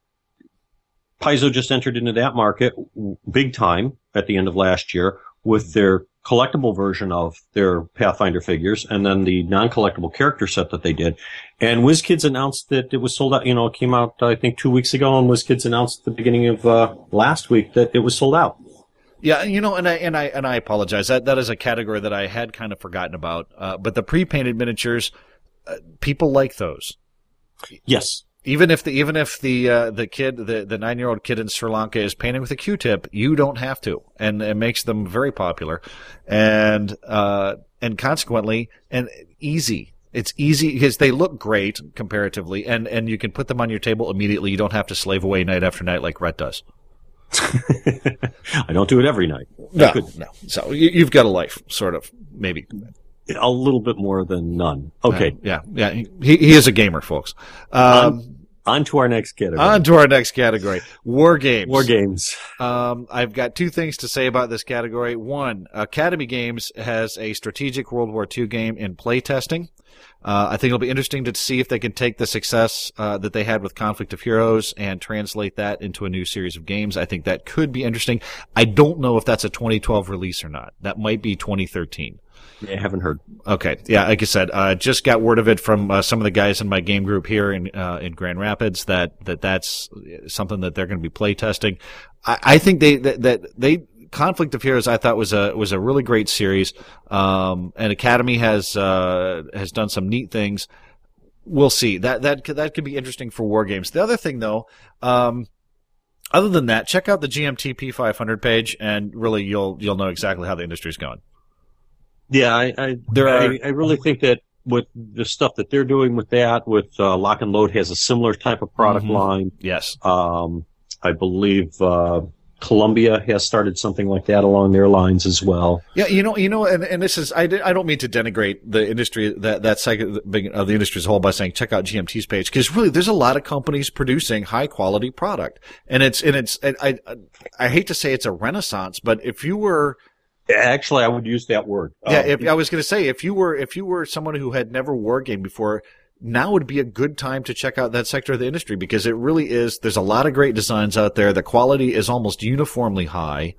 just entered into that market big time at the end of last year with their collectible version of their Pathfinder figures, and then the non-collectible character set that they did. And WizKids announced that it was sold out. It came out, I think, 2 weeks ago, and WizKids announced at the beginning of last week that it was sold out. Yeah, and I apologize. That is a category that I had kind of forgotten about. But the pre-painted miniatures, people like those. Yes. Even if the kid, the 9-year-old kid in Sri Lanka is painting with a Q-tip, you don't have to, and it makes them very popular, and consequently, and easy. It's easy because they look great comparatively, and you can put them on your table immediately. You don't have to slave away night after night like Rhett does. I don't do it every night. No. So you've got a life, sort of, maybe. A little bit more than none. Okay. Yeah. He is a gamer, folks. On to our next category. War games. War games. I've got two things to say about this category. One, Academy Games has a strategic World War II game in playtesting. I think it'll be interesting to see if they can take the success that they had with Conflict of Heroes and translate that into a new series of games. I think that could be interesting. I don't know if that's a 2012 release or not. That might be 2013. Yeah, I haven't heard. Okay. Yeah, like I said, just got word of it from some of the guys in my game group here in Grand Rapids that's something that they're going to be playtesting. I think they Conflict of Heroes I thought was a really great series. And Academy has done some neat things. We'll see. That could be interesting for war games. The other thing though, other than that, check out the GMT P500 page and really you'll know exactly how the industry's going. Yeah, I really think that with the stuff that they're doing with that, with Lock and Load has a similar type of product line. Yes. I believe Columbia has started something like that along their lines as well. Yeah, and this is I don't mean to denigrate the industry that segment of the industry as a whole by saying check out GMT's page because really there's a lot of companies producing high quality product and I hate to say it's a renaissance, but if you were actually, I would use that word. Yeah, I was going to say if you were someone who had never wargamed before, now would be a good time to check out that sector of the industry because it really is. There's a lot of great designs out there. The quality is almost uniformly high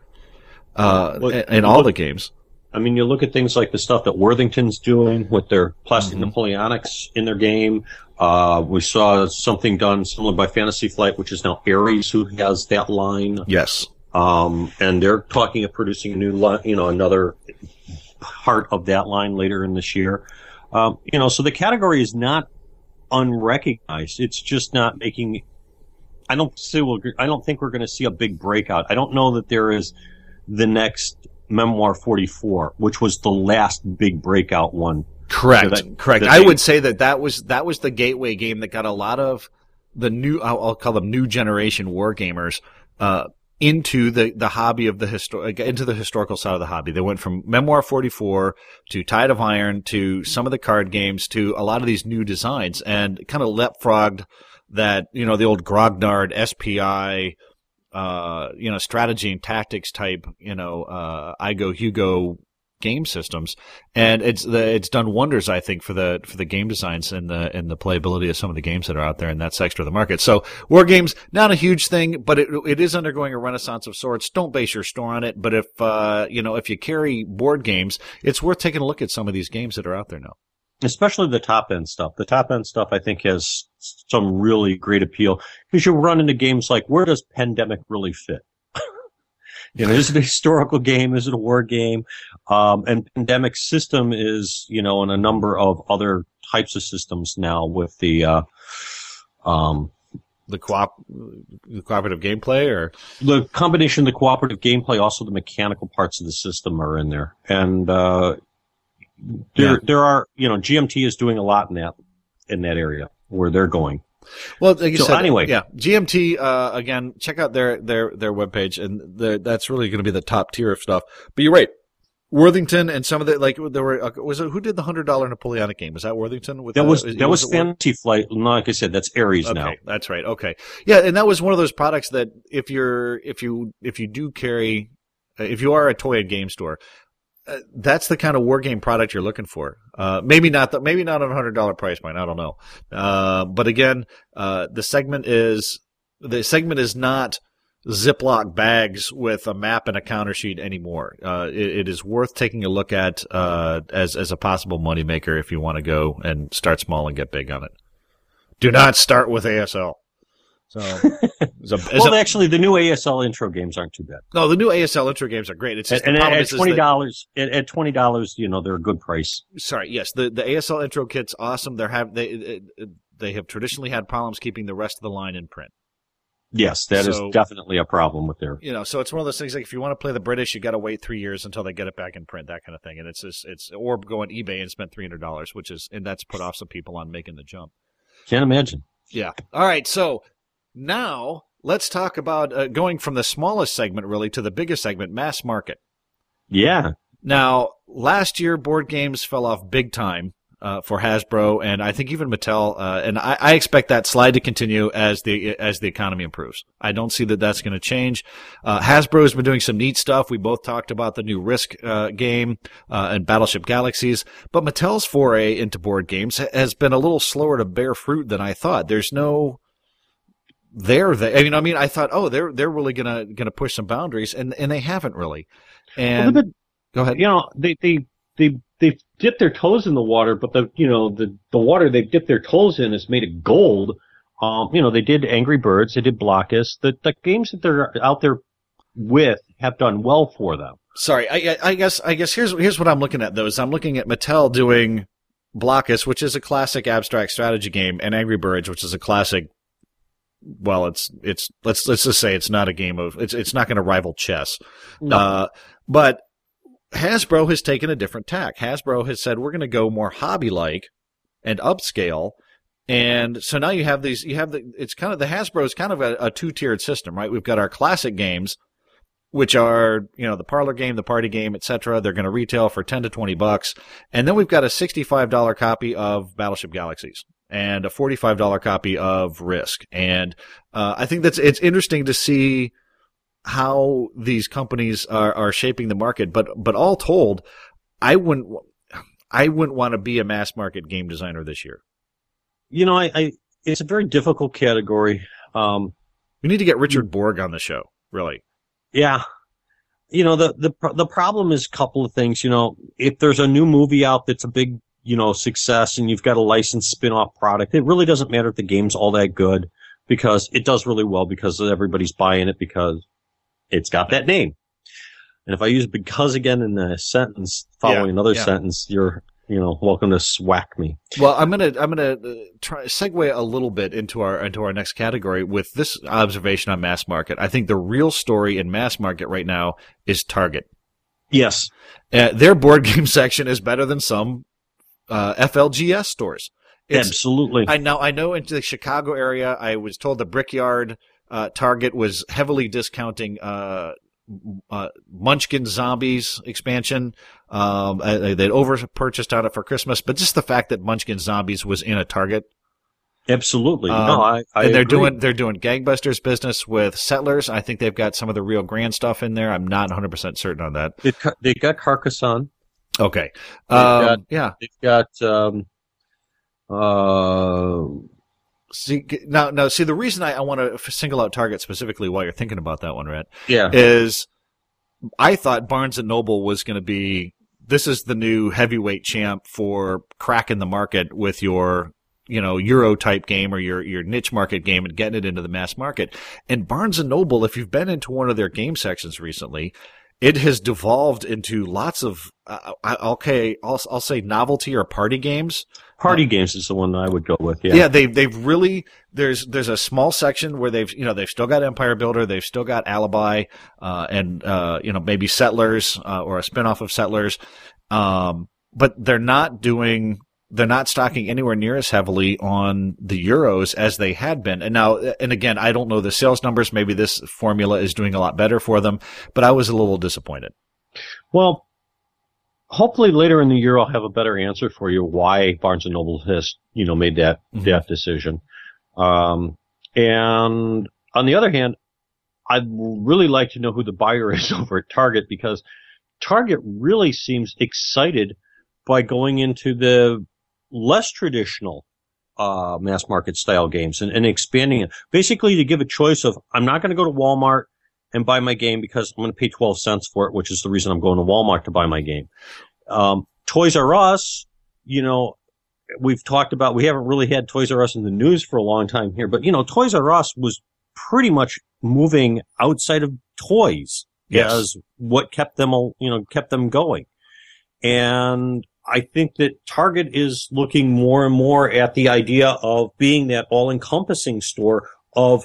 in all the games. I mean, you look at things like the stuff that Worthington's doing with their plastic Napoleonics in their game. We saw something done similar by Fantasy Flight, which is now Ares, who has that line. Yes. And they're talking of producing a new line, another part of that line later in this year. So the category is not unrecognized. It's just not making. I don't think we're going to see a big breakout. I don't know that there is the next Memoir 44, which was the last big breakout one. Correct. I would say that was the gateway game that got a lot of the new. I'll call them new generation war gamers. Into the hobby of into the historical side of the hobby. They went from Memoir 44 to Tide of Iron to some of the card games to a lot of these new designs and kind of leapfrogged that, the old Grognard SPI, strategy and tactics type, IGO, Hugo game systems. And it's done wonders, I think, for the game designs and the playability of some of the games that are out there in that sector of the market. So war games, not a huge thing, but it is undergoing a renaissance of sorts. Don't base your store on it, but if you carry board games, it's worth taking a look at some of these games that are out there now. Especially the top end stuff. The top end stuff I think has some really great appeal because you run into games like where does Pandemic really fit? Is it a historical game? Is it a war game? And Pandemic system is, in a number of other types of systems now with the cooperative gameplay or the combination of the cooperative gameplay. Also, the mechanical parts of the system are in there, and there are GMT is doing a lot in that area where they're going. Well, like you said, anyway, yeah, GMT, again, check out their webpage and that's really going to be the top tier of stuff. But you're right. Worthington and some of the, there were, who did the $100 Napoleonic game? Was that Worthington? That was Fantasy Flight. Like I said, that's Ares now. Okay, that's right. Okay. Yeah. And that was one of those products that if you are a toy and game store, that's the kind of war game product you're looking for. Maybe not on a $100 price point. I don't know. But again, the segment is not Ziploc bags with a map and a counter sheet anymore. It is worth taking a look at, as a possible moneymaker if you want to go and start small and get big on it. Do not start with ASL. So, actually, the new ASL intro games aren't too bad. No, the new ASL intro games are great. It's just at $20, at $20, they're a good price. Sorry, yes, the ASL intro kit's awesome. They have traditionally had problems keeping the rest of the line in print. Yes, that is definitely a problem with their. So it's one of those things like if you want to play the British, you got to wait 3 years until they get it back in print, that kind of thing. And or go on eBay and spend $300, and that's put off some people on making the jump. Can't imagine. Yeah. All right. So now let's talk about going from the smallest segment really to the biggest segment, mass market. Yeah. Now, last year board games fell off big time. For Hasbro, and I think even Mattel, and I expect that slide to continue as the economy improves. I don't see that that's going to change. Hasbro has been doing some neat stuff. We both talked about the new Risk game and Battleship Galaxies, but Mattel's foray into board games has been a little slower to bear fruit than I thought. There's no there. I thought, they're really gonna push some boundaries, and they haven't really. And go ahead. They've dipped their toes in the water, but the water they've dipped their toes in is made of gold. They did Angry Birds, they did Blockus. The games that they're out there with have done well for them. Sorry, I guess here's what I'm looking at though. Is I'm looking at Mattel doing Blockus, which is a classic abstract strategy game, and Angry Birds, which is a classic. Well, it's let's just say it's not a game of it's not going to rival chess. No. But Hasbro has taken a different tack. Hasbro has said we're going to go more hobby-like and upscale, and so now the Hasbro is kind of a two-tiered system, right? We've got our classic games, which are the parlor game, the party game, etc. They're going to retail for $10 to $20, and then we've got a $65 copy of Battleship Galaxies and a $45 copy of Risk, and I think it's interesting to see how these companies are shaping the market, but all told, I wouldn't want to be a mass market game designer this year. It's a very difficult category. We need to get Richard Borg on the show, really. Yeah. The problem is a couple of things. If there's a new movie out that's a big, success and you've got a licensed spin-off product, it really doesn't matter if the game's all that good because it does really well because everybody's buying it because it's got that name. And if I use because again in a sentence following another sentence, you're, welcome to swack me. Well, I'm going to try segue a little bit into our next category with this observation on mass market. I think the real story in mass market right now is Target. Yes. Their board game section is better than some FLGS stores. Absolutely. I know in the Chicago area, I was told the Brickyard Target was heavily discounting Munchkin Zombies expansion. They'd over-purchased on it for Christmas, but just the fact that Munchkin Zombies was in a Target. Absolutely. And they're doing gangbusters business with Settlers. I think they've got some of the Rio Grande stuff in there. I'm not 100% certain on that. They've got Carcassonne. Okay. They've got See the reason I want to single out Target specifically while you're thinking about that one, Rhett, is I thought Barnes & Noble was going to be, this is the new heavyweight champ for cracking the market with your, Euro type game or your niche market game and getting it into the mass market. And Barnes & Noble, if you've been into one of their game sections recently, it has devolved into lots of, I'll say novelty or party games. Party games is the one I would go with. Yeah, they've really, there's a small section where they've still got Empire Builder, they've still got Alibi, and maybe Settlers, or a spinoff of Settlers. But they're not stocking anywhere near as heavily on the Euros as they had been. And again, I don't know the sales numbers. Maybe this formula is doing a lot better for them, but I was a little disappointed. Well, hopefully later in the year I'll have a better answer for you why Barnes & Noble has, made that decision. And on the other hand, I'd really like to know who the buyer is over at Target because Target really seems excited by going into the less traditional mass market style games and expanding it. Basically to give a choice of, I'm not going to go to Walmart and buy my game because I'm going to pay 12 cents for it, which is the reason I'm going to Walmart to buy my game. Toys R Us, we've talked about, we haven't really had Toys R Us in the news for a long time here, but, Toys R Us was pretty much moving outside of toys as what kept them, kept them going. And I think that Target is looking more and more at the idea of being that all-encompassing store of,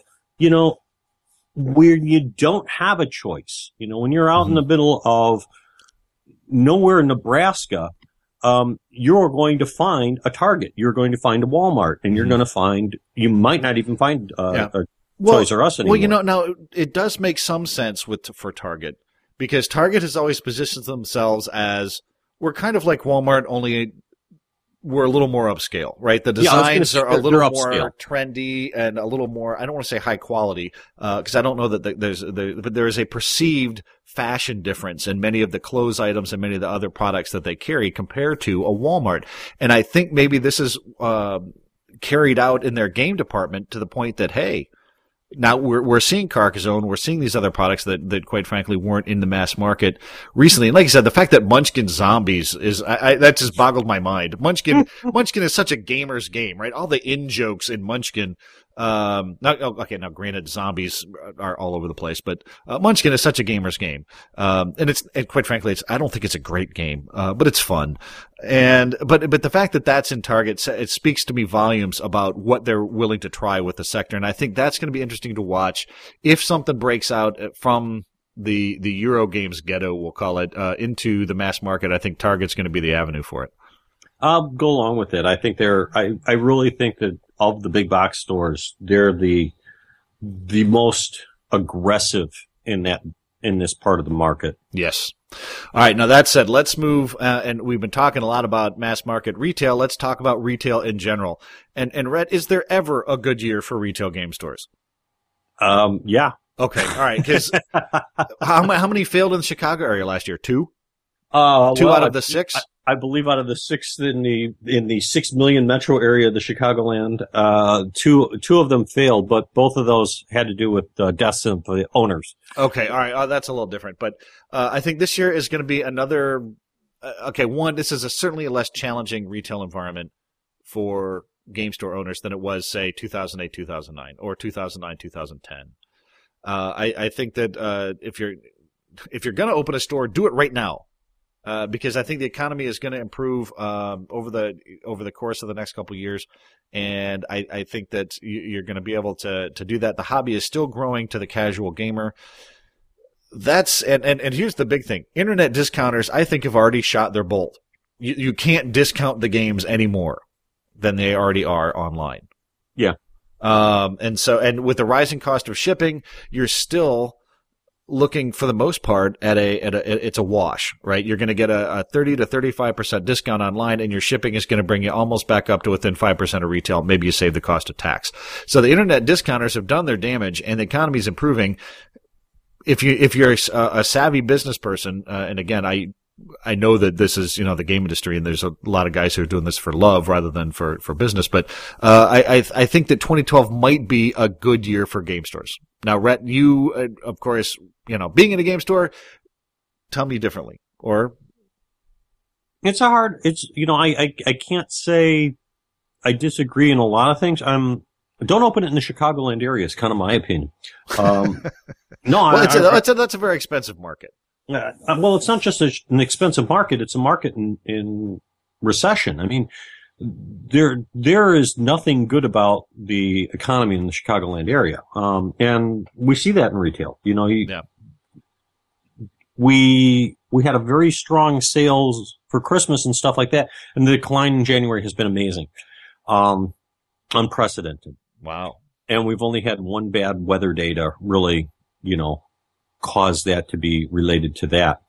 where you don't have a choice. When you're out in the middle of nowhere in Nebraska, you're going to find a Target, you're going to find a Walmart, and you're going to find, you might not even find a Toys R Us anymore. Well, now it does make some sense for Target, because Target has always positioned themselves as, we're kind of like Walmart, only we're a little more upscale, right? The designs are a little more trendy and a little more, I don't want to say high quality, because I don't know that but there is a perceived fashion difference in many of the clothes items and many of the other products that they carry compared to a Walmart. And I think maybe this is carried out in their game department to the point that, hey, now we're seeing Carcassonne, we're seeing these other products that quite frankly weren't in the mass market recently. And like I said, the fact that Munchkin Zombies is, that just boggled my mind. Munchkin is such a gamer's game, right? All the in-jokes in Munchkin, now granted, zombies are all over the place, but Munchkin is such a gamer's game. And quite frankly, I don't think it's a great game, but it's fun. But the fact that that's in Target, it speaks to me volumes about what they're willing to try with the sector. And I think that's going to be interesting to watch if something breaks out from the Euro Games ghetto, we'll call it, into the mass market. I think Target's going to be the avenue for it. I'll go along with it. I think I really think that of the big box stores, they're the most aggressive in this part of the market. Yes. All right. Now that said, let's move, and we've been talking a lot about mass market retail. Let's talk about retail in general. And Rhett, is there ever a good year for retail game stores? Yeah. Okay. All right. Because how many failed in the Chicago area last year? Two? Two out of the six? I believe out of the six in the 6 million metro area of the Chicagoland, two of them failed, but both of those had to do with deaths of the owners. Okay, all right, that's a little different, but I think this year is going to be another. This is certainly a less challenging retail environment for game store owners than it was, say, 2008, 2009, or 2009, 2010. I think that if you're going to open a store, do it right now. Because I think the economy is going to improve over the course of the next couple of years, and I think that you're going to be able to do that. The hobby is still growing to the casual gamer. And here's the big thing: internet discounters, I think, have already shot their bolt. You can't discount the games any more than they already are online. Yeah. And with the rising cost of shipping, you're still looking for the most part at it's a wash, right? You're going to get a 30 to 35% discount online, and your shipping is going to bring you almost back up to within 5% of retail. Maybe you save the cost of tax. So the internet discounters have done their damage, and the economy is improving. If you're a savvy business person, and again, I know that this is, the game industry, and there's a lot of guys who are doing this for love rather than for business, but I think that 2012 might be a good year for game stores. Now, Rhett, you, of course, being in a game store, tell me differently, or? I can't say I disagree in a lot of things. Don't open it in the Chicagoland area is kind of my opinion. That's a very expensive market. Well, it's not just an expensive market; it's a market in recession. I mean, there is nothing good about the economy in the Chicagoland area, and we see that in retail. We had a very strong sales for Christmas and stuff like that, and the decline in January has been amazing, unprecedented. Wow! And we've only had one bad weather day to really, cause that to be related to that.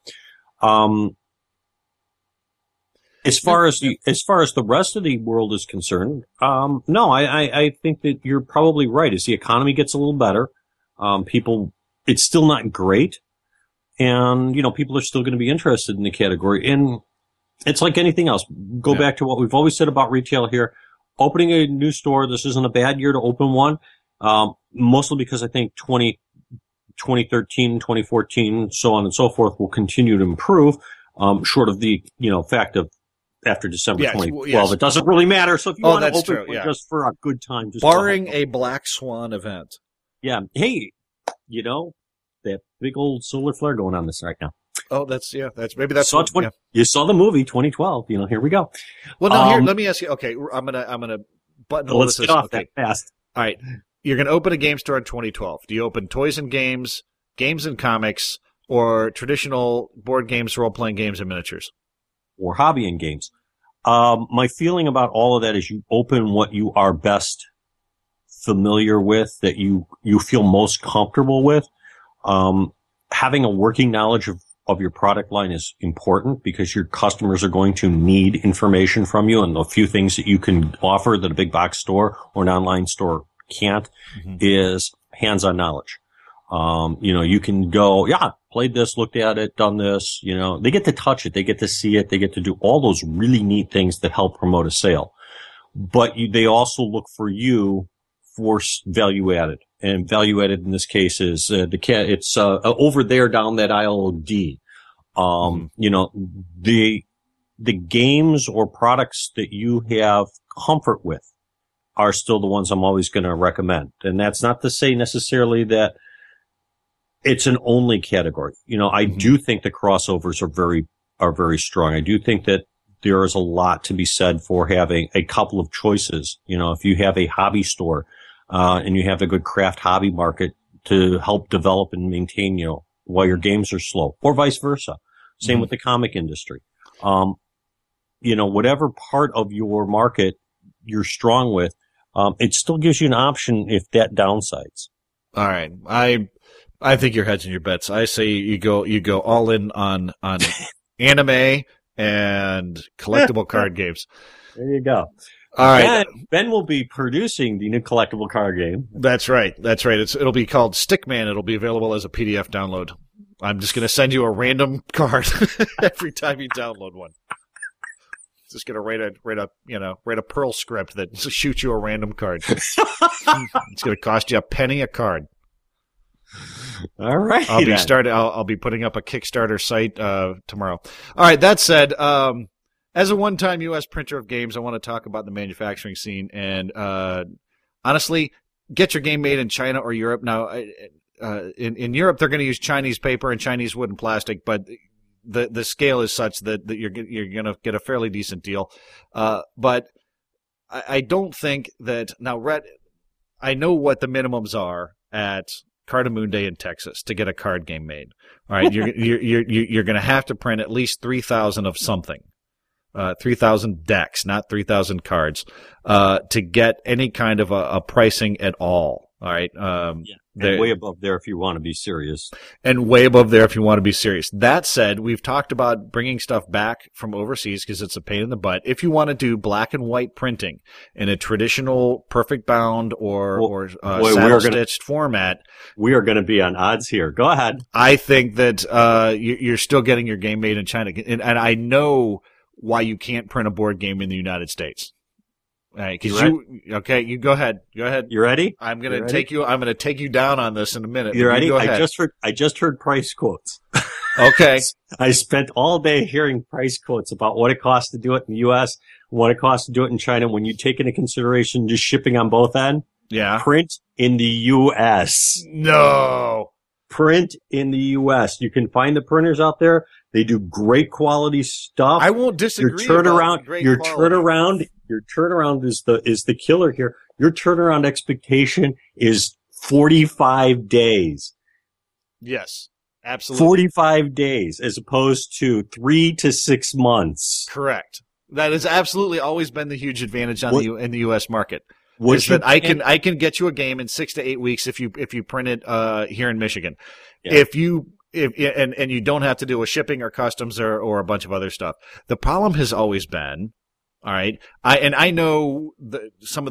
As far as the rest of the world is concerned, no, I think that you're probably right. As the economy gets a little better, it's still not great, and people are still going to be interested in the category. And it's like anything else. Go back to what we've always said about retail here. Opening a new store, this isn't a bad year to open one, mostly because I think 2013, 2014, so on and so forth will continue to improve, short of the, fact of after December Yes, 2012. yes. It doesn't really matter. So if you want to that's open true, yeah. just for a good time, just barring a Black Swan event. Yeah. Hey, that big old solar flare going on this right now. Oh, that's maybe that's saw what, You saw the movie 2012. Here we go. Well, now here, let me ask you. Okay, I'm gonna buttonhole let's this. get off Okay. that fast. All right, you're gonna open a game store in 2012. Do you open toys and games, games and comics, or traditional board games, role playing games, and miniatures? Or hobby and games. My feeling about all of that is you open what you are best familiar with, that you feel most comfortable with. Having a working knowledge of your product line is important because your customers are going to need information from you, and the few things that you can offer that a big box store or an online store can't is hands-on knowledge. You can go, played this, looked at it, done this, they get to touch it. They get to see it. They get to do all those really neat things that help promote a sale. But they also look for you for value added. And value added in this case is, it's, over there down that aisle D. The games or products that you have comfort with are still the ones I'm always going to recommend. And that's not to say necessarily that it's an only category. I do think the crossovers are very strong. I do think that there is a lot to be said for having a couple of choices. If you have a hobby store, and you have a good craft hobby market to help develop and maintain, while your games are slow, or vice versa. Same with the comic industry. Whatever part of your market you're strong with, it still gives you an option if that downsides. All right. I think you're hedging your bets. I say you go all in on anime and collectible card games. There you go. All right. Ben will be producing the new collectible card game. That's right. It'll be called Stickman. It'll be available as a PDF download. I'm just going to send you a random card every time you download one. Just going to write a Perl script that shoots you a random card. It's going to cost you a penny a card. All right. I'll be putting up a Kickstarter site tomorrow. All right. That said, as a one-time U.S. printer of games, I want to talk about the manufacturing scene. And honestly, get your game made in China or Europe. Now, in Europe, they're going to use Chinese paper and Chinese wood and plastic, but the scale is such that you're going to get a fairly decent deal. But I don't think that now, Rhett, I know what the minimums are at Cardamundi in Texas to get a card game made. All right, you're going to have to print at least 3,000 of something. 3,000 decks, not 3,000 cards, to get any kind of a pricing at all. All right. And way above there if you want to be serious. And way above there if you want to be serious. That said, we've talked about bringing stuff back from overseas because it's a pain in the butt. If you want to do black and white printing in a traditional perfect bound or saddle stitched format, we are going to be on odds here. Go ahead. I think that you're still getting your game made in China, and I know why you can't print a board game in the United States. All right, you go ahead. Go ahead. You ready? I'm going to take you down on this in a minute. You ready? Go ahead. I just heard price quotes. Okay. I spent all day hearing price quotes about what it costs to do it in the U.S., what it costs to do it in China. When you take into consideration just shipping on both ends, print in the U.S. No. Print in the U.S. You can find the printers out there. They do great quality stuff. I won't disagree. Your turnaround is the killer here. Your turnaround expectation is 45 days. Yes, absolutely. 45 days as opposed to 3 to 6 months. Correct. That has absolutely always been the huge advantage in the U.S. market. Is that I can get you a game in 6 to 8 weeks if you print it here in Michigan. Yeah. If you don't have to do a shipping or customs or a bunch of other stuff. The problem has always been, all right. I know I'm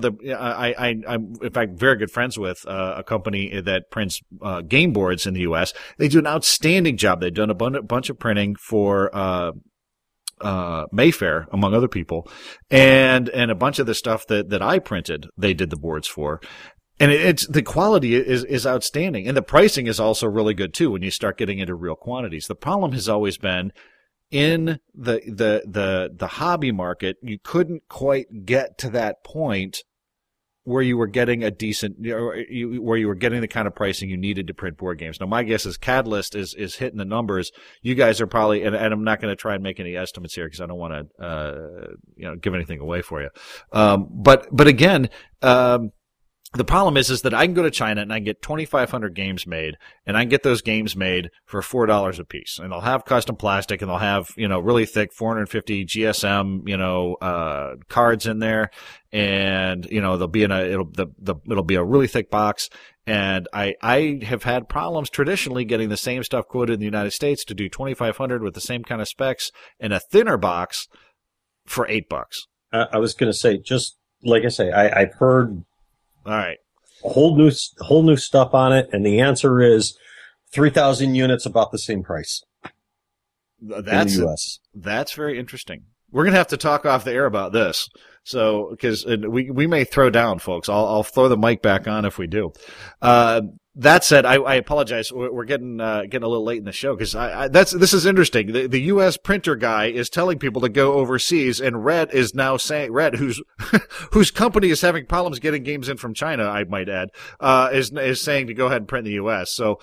in fact very good friends with a company that prints game boards in the U.S. They do an outstanding job. They've done a bunch of printing for Mayfair, among other people, and a bunch of the stuff that I printed, they did the boards for. And it's the quality is outstanding, and the pricing is also really good too when you start getting into real quantities. The problem has always been in the hobby market, you couldn't quite get to that point where you were getting a decent, where you were getting the kind of pricing you needed to print board games. Now, my guess is Catalyst is hitting the numbers. You guys are probably, and I'm not going to try and make any estimates here because I don't want to, give anything away for you. But again, the problem is that I can go to China and I can get 2,500 games made, and I can get those games made for $4 a piece. And they'll have custom plastic, and they'll have, really thick 450 GSM, cards in there. And, they'll be it'll be a really thick box. And I have had problems traditionally getting the same stuff quoted in the United States to do 2,500 with the same kind of specs in a thinner box for $8. I was going to say, just like I say, I've heard, all right, whole new stuff on it, and the answer is 3,000 units, about the same price. That's in the US. That's very interesting. We're gonna have to talk off the air about this, so because we may throw down, folks. I'll throw the mic back on if we do. That said, I apologize. We're getting a little late in the show because this is interesting. The U.S. printer guy is telling people to go overseas, and Red is now saying, whose company is having problems getting games in from China, I might add, is saying to go ahead and print in the U.S. So,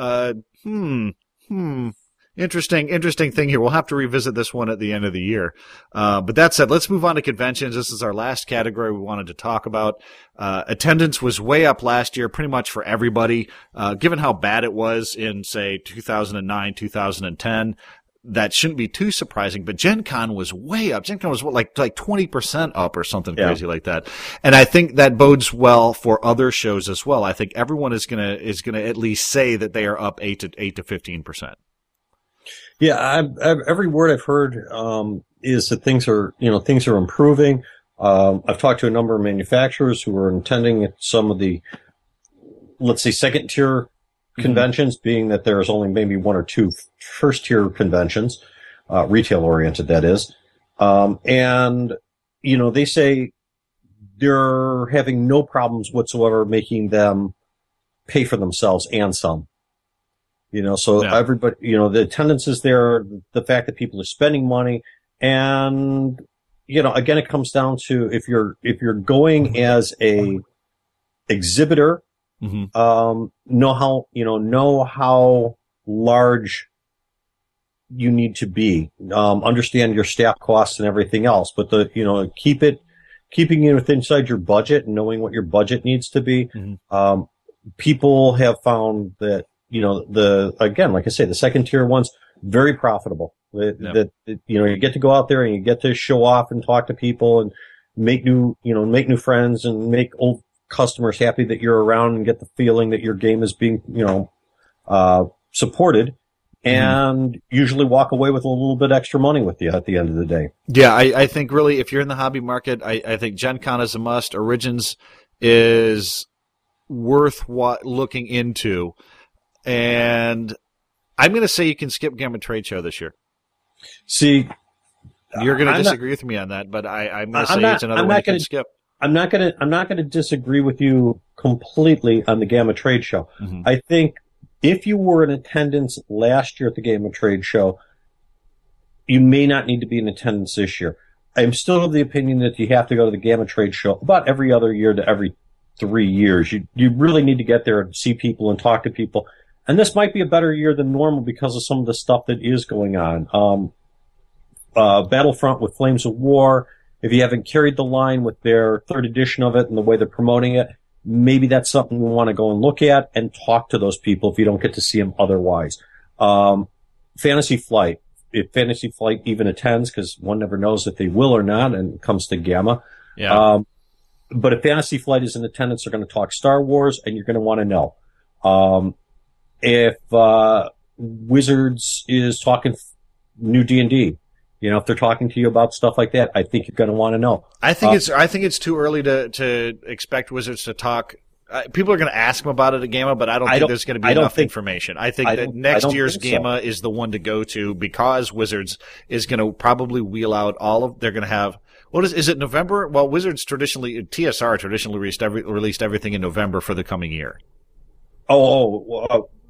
Interesting thing here. We'll have to revisit this one at the end of the year. But that said, let's move on to conventions. This is our last category we wanted to talk about. Attendance was way up last year, pretty much for everybody. Given how bad it was in, say, 2009, 2010, that shouldn't be too surprising. But Gen Con was way up. Gen Con was like 20% up or something crazy like that. And I think that bodes well for other shows as well. I think everyone is gonna at least say that they are up 8 to 15%. Yeah, every word I've heard is that things are improving. I've talked to a number of manufacturers who are attending some of the, let's say, second tier conventions, being that there's only maybe one or two first tier conventions, retail oriented, that is. And they say they're having no problems whatsoever making them pay for themselves and some. Everybody, the attendance is there, the fact that people are spending money, and, again, it comes down to if you're going as a exhibitor, know how large you need to be, understand your staff costs and everything else, but keeping it within inside your budget and knowing what your budget needs to be. People have found that, like I say, the second tier ones, very profitable. You get to go out there and you get to show off and talk to people and make new friends and make old customers happy that you're around and get the feeling that your game is being, supported, and usually walk away with a little bit extra money with you at the end of the day. Yeah, I think really if you're in the hobby market, I think Gen Con is a must. Origins is worth looking into. And I'm going to say you can skip Gamma Trade Show this year. See, you're going to disagree with me on that, but I'm going to say it's another one you can skip. I'm not going to disagree with you completely on the Gamma Trade Show. I think if you were in attendance last year at the Gamma Trade Show, you may not need to be in attendance this year. I'm still of the opinion that you have to go to the Gamma Trade Show about every other year to every 3 years. You really need to get there and see people and talk to people. And this might be a better year than normal because of some of the stuff that is going on. Battlefront with Flames of War, if you haven't carried the line with their third edition of it and the way they're promoting it, maybe that's something we want to go and look at and talk to those people if you don't get to see them otherwise. Fantasy Flight, if Fantasy Flight even attends, because one never knows if they will or not, and it comes to Gamma. Yeah. But if Fantasy Flight is in attendance, they're going to talk Star Wars, and you're going to want to know. If Wizards is talking new D&D, if they're talking to you about stuff like that, I think you're going to want to know. I think it's too early to expect Wizards to talk. People are going to ask them about it at Gamma, but I don't think there's going to be enough information. I think that next year's Gamma is the one to go to because Wizards is going to probably wheel out they're going to have. What is it November? Well, Wizards TSR traditionally released everything in November for the coming year.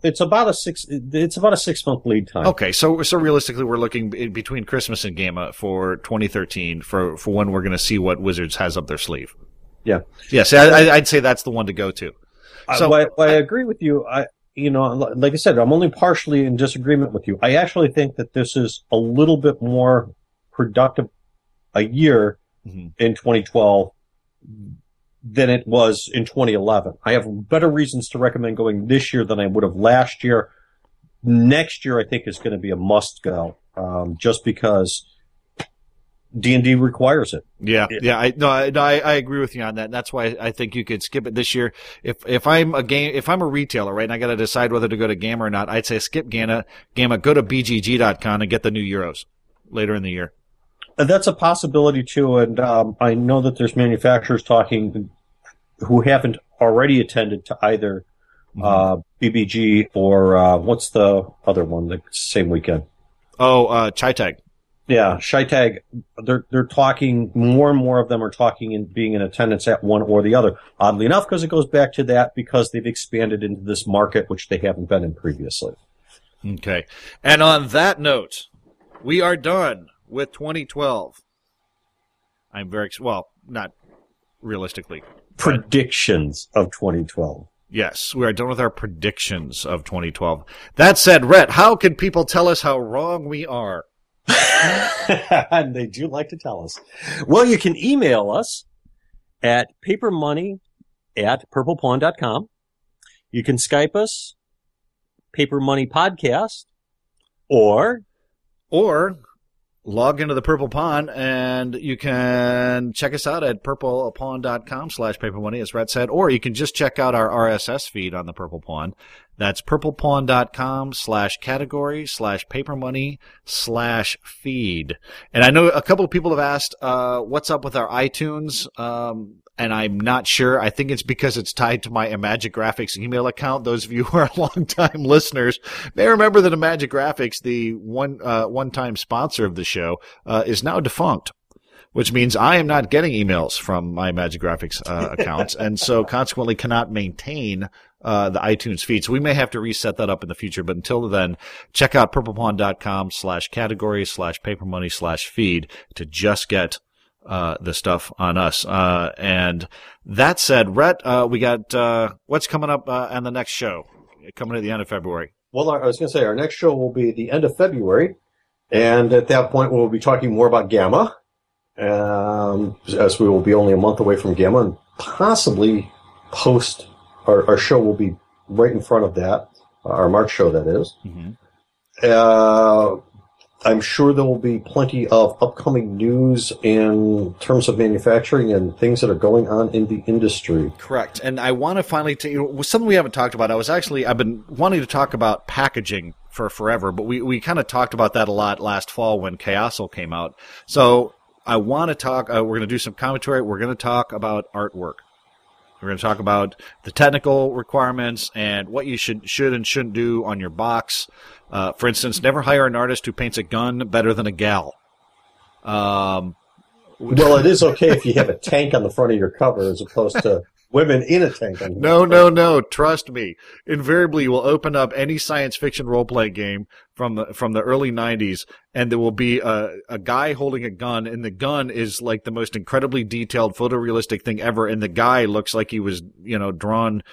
it's about a 6-month lead time. Okay, so realistically, we're looking between Christmas and GAMA for 2013 for when we're going to see what Wizards has up their sleeve. Yeah. Yes, I'd say that's the one to go to. So I agree with you. Like I said, I'm only partially in disagreement with you. I actually think that this is a little bit more productive a year in 2012 than it was in 2011. I have better reasons to recommend going this year than I would have last year. Next year, I think, is going to be a must-go, just because D&D requires it. Yeah. I agree with you on that. That's why I think you could skip it this year. If I'm a retailer, right, and I got to decide whether to go to GAMA or not, I'd say skip GAMA, go to BGG.com and get the new Euros later in the year. That's a possibility too, and I know that there's manufacturers talking who haven't already attended to either BBG or what's the other one the same weekend? ChaiTag. Yeah, ChaiTag. They're talking, more and more of them are talking and being in attendance at one or the other. Oddly enough, because it goes back to that, because they've expanded into this market, which they haven't been in previously. Okay. And on that note, we are done with 2012. I'm very, not realistically. Predictions of 2012. Yes, we are done with our predictions of 2012. That said, Rhett, how can people tell us how wrong we are? And they do like to tell us. Well, you can email us at papermoney@purplepawn.com. You can Skype us, Paper Money Podcast, or log into the Purple Pawn, and you can check us out at purplepawn.com/papermoney, as Rhett said, or you can just check out our RSS feed on the Purple Pawn. That's purplepawn.com/category/papermoney/feed. And I know a couple of people have asked, what's up with our iTunes? And I'm not sure. I think it's because it's tied to my Imagic Graphics email account. Those of you who are longtime listeners may remember that Imagic Graphics, the one-time sponsor of the show, is now defunct, which means I am not getting emails from my Imagic Graphics accounts, and so consequently cannot maintain the iTunes feed. So we may have to reset that up in the future, but until then, check out purplepawn.com/category/papermoney/feed to just get the stuff on us. And that said, Rhett, we got what's coming up on the next show, coming at the end of February. Well, I was going to say our next show will be the end of February, and at that point we'll be talking more about GAMA, as we will be only a month away from GAMA, and possibly post our show will be right in front of that, our March show, that is. Mm-hmm. I'm sure there will be plenty of upcoming news in terms of manufacturing and things that are going on in the industry. Correct. And I want to finally tell you something we haven't talked about. I've been wanting to talk about packaging for forever, but we kind of talked about that a lot last fall when Chaosal came out. So I want to talk, we're going to do some commentary. We're going to talk about artwork. We're going to talk about the technical requirements and what you should and shouldn't do on your box. For instance, never hire an artist who paints a gun better than a gal. Well, it is okay if you have a tank on the front of your cover as opposed to women in a tank. No. Trust me. Invariably, you will open up any science fiction role-playing game from the early 90s, and there will be a guy holding a gun, and the gun is like the most incredibly detailed, photorealistic thing ever, and the guy looks like he was, drawn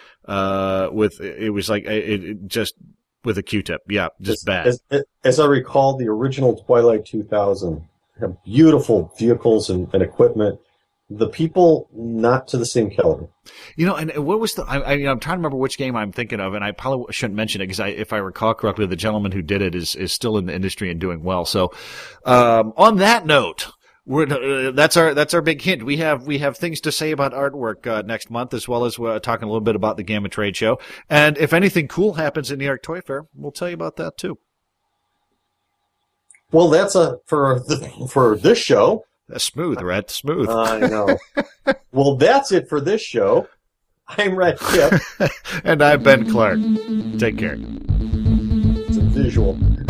just with a Q-tip. Yeah, just bad. As I recall, the original Twilight 2000 had beautiful vehicles and equipment. The people, not to the same caliber. And what was I'm trying to remember which game I'm thinking of, and I probably shouldn't mention it because if I recall correctly, the gentleman who did it is still in the industry and doing well. So, on that note, that's our big hint. We have things to say about artwork next month, as well as we're talking a little bit about the GAMA trade show. And if anything cool happens in New York Toy Fair, we'll tell you about that too. Well, that's for this show. Smooth, Rhett. Smooth. I know. Well, that's it for this show. I'm Rhett Kipp. And I'm Ben Clark. Take care. It's a visual.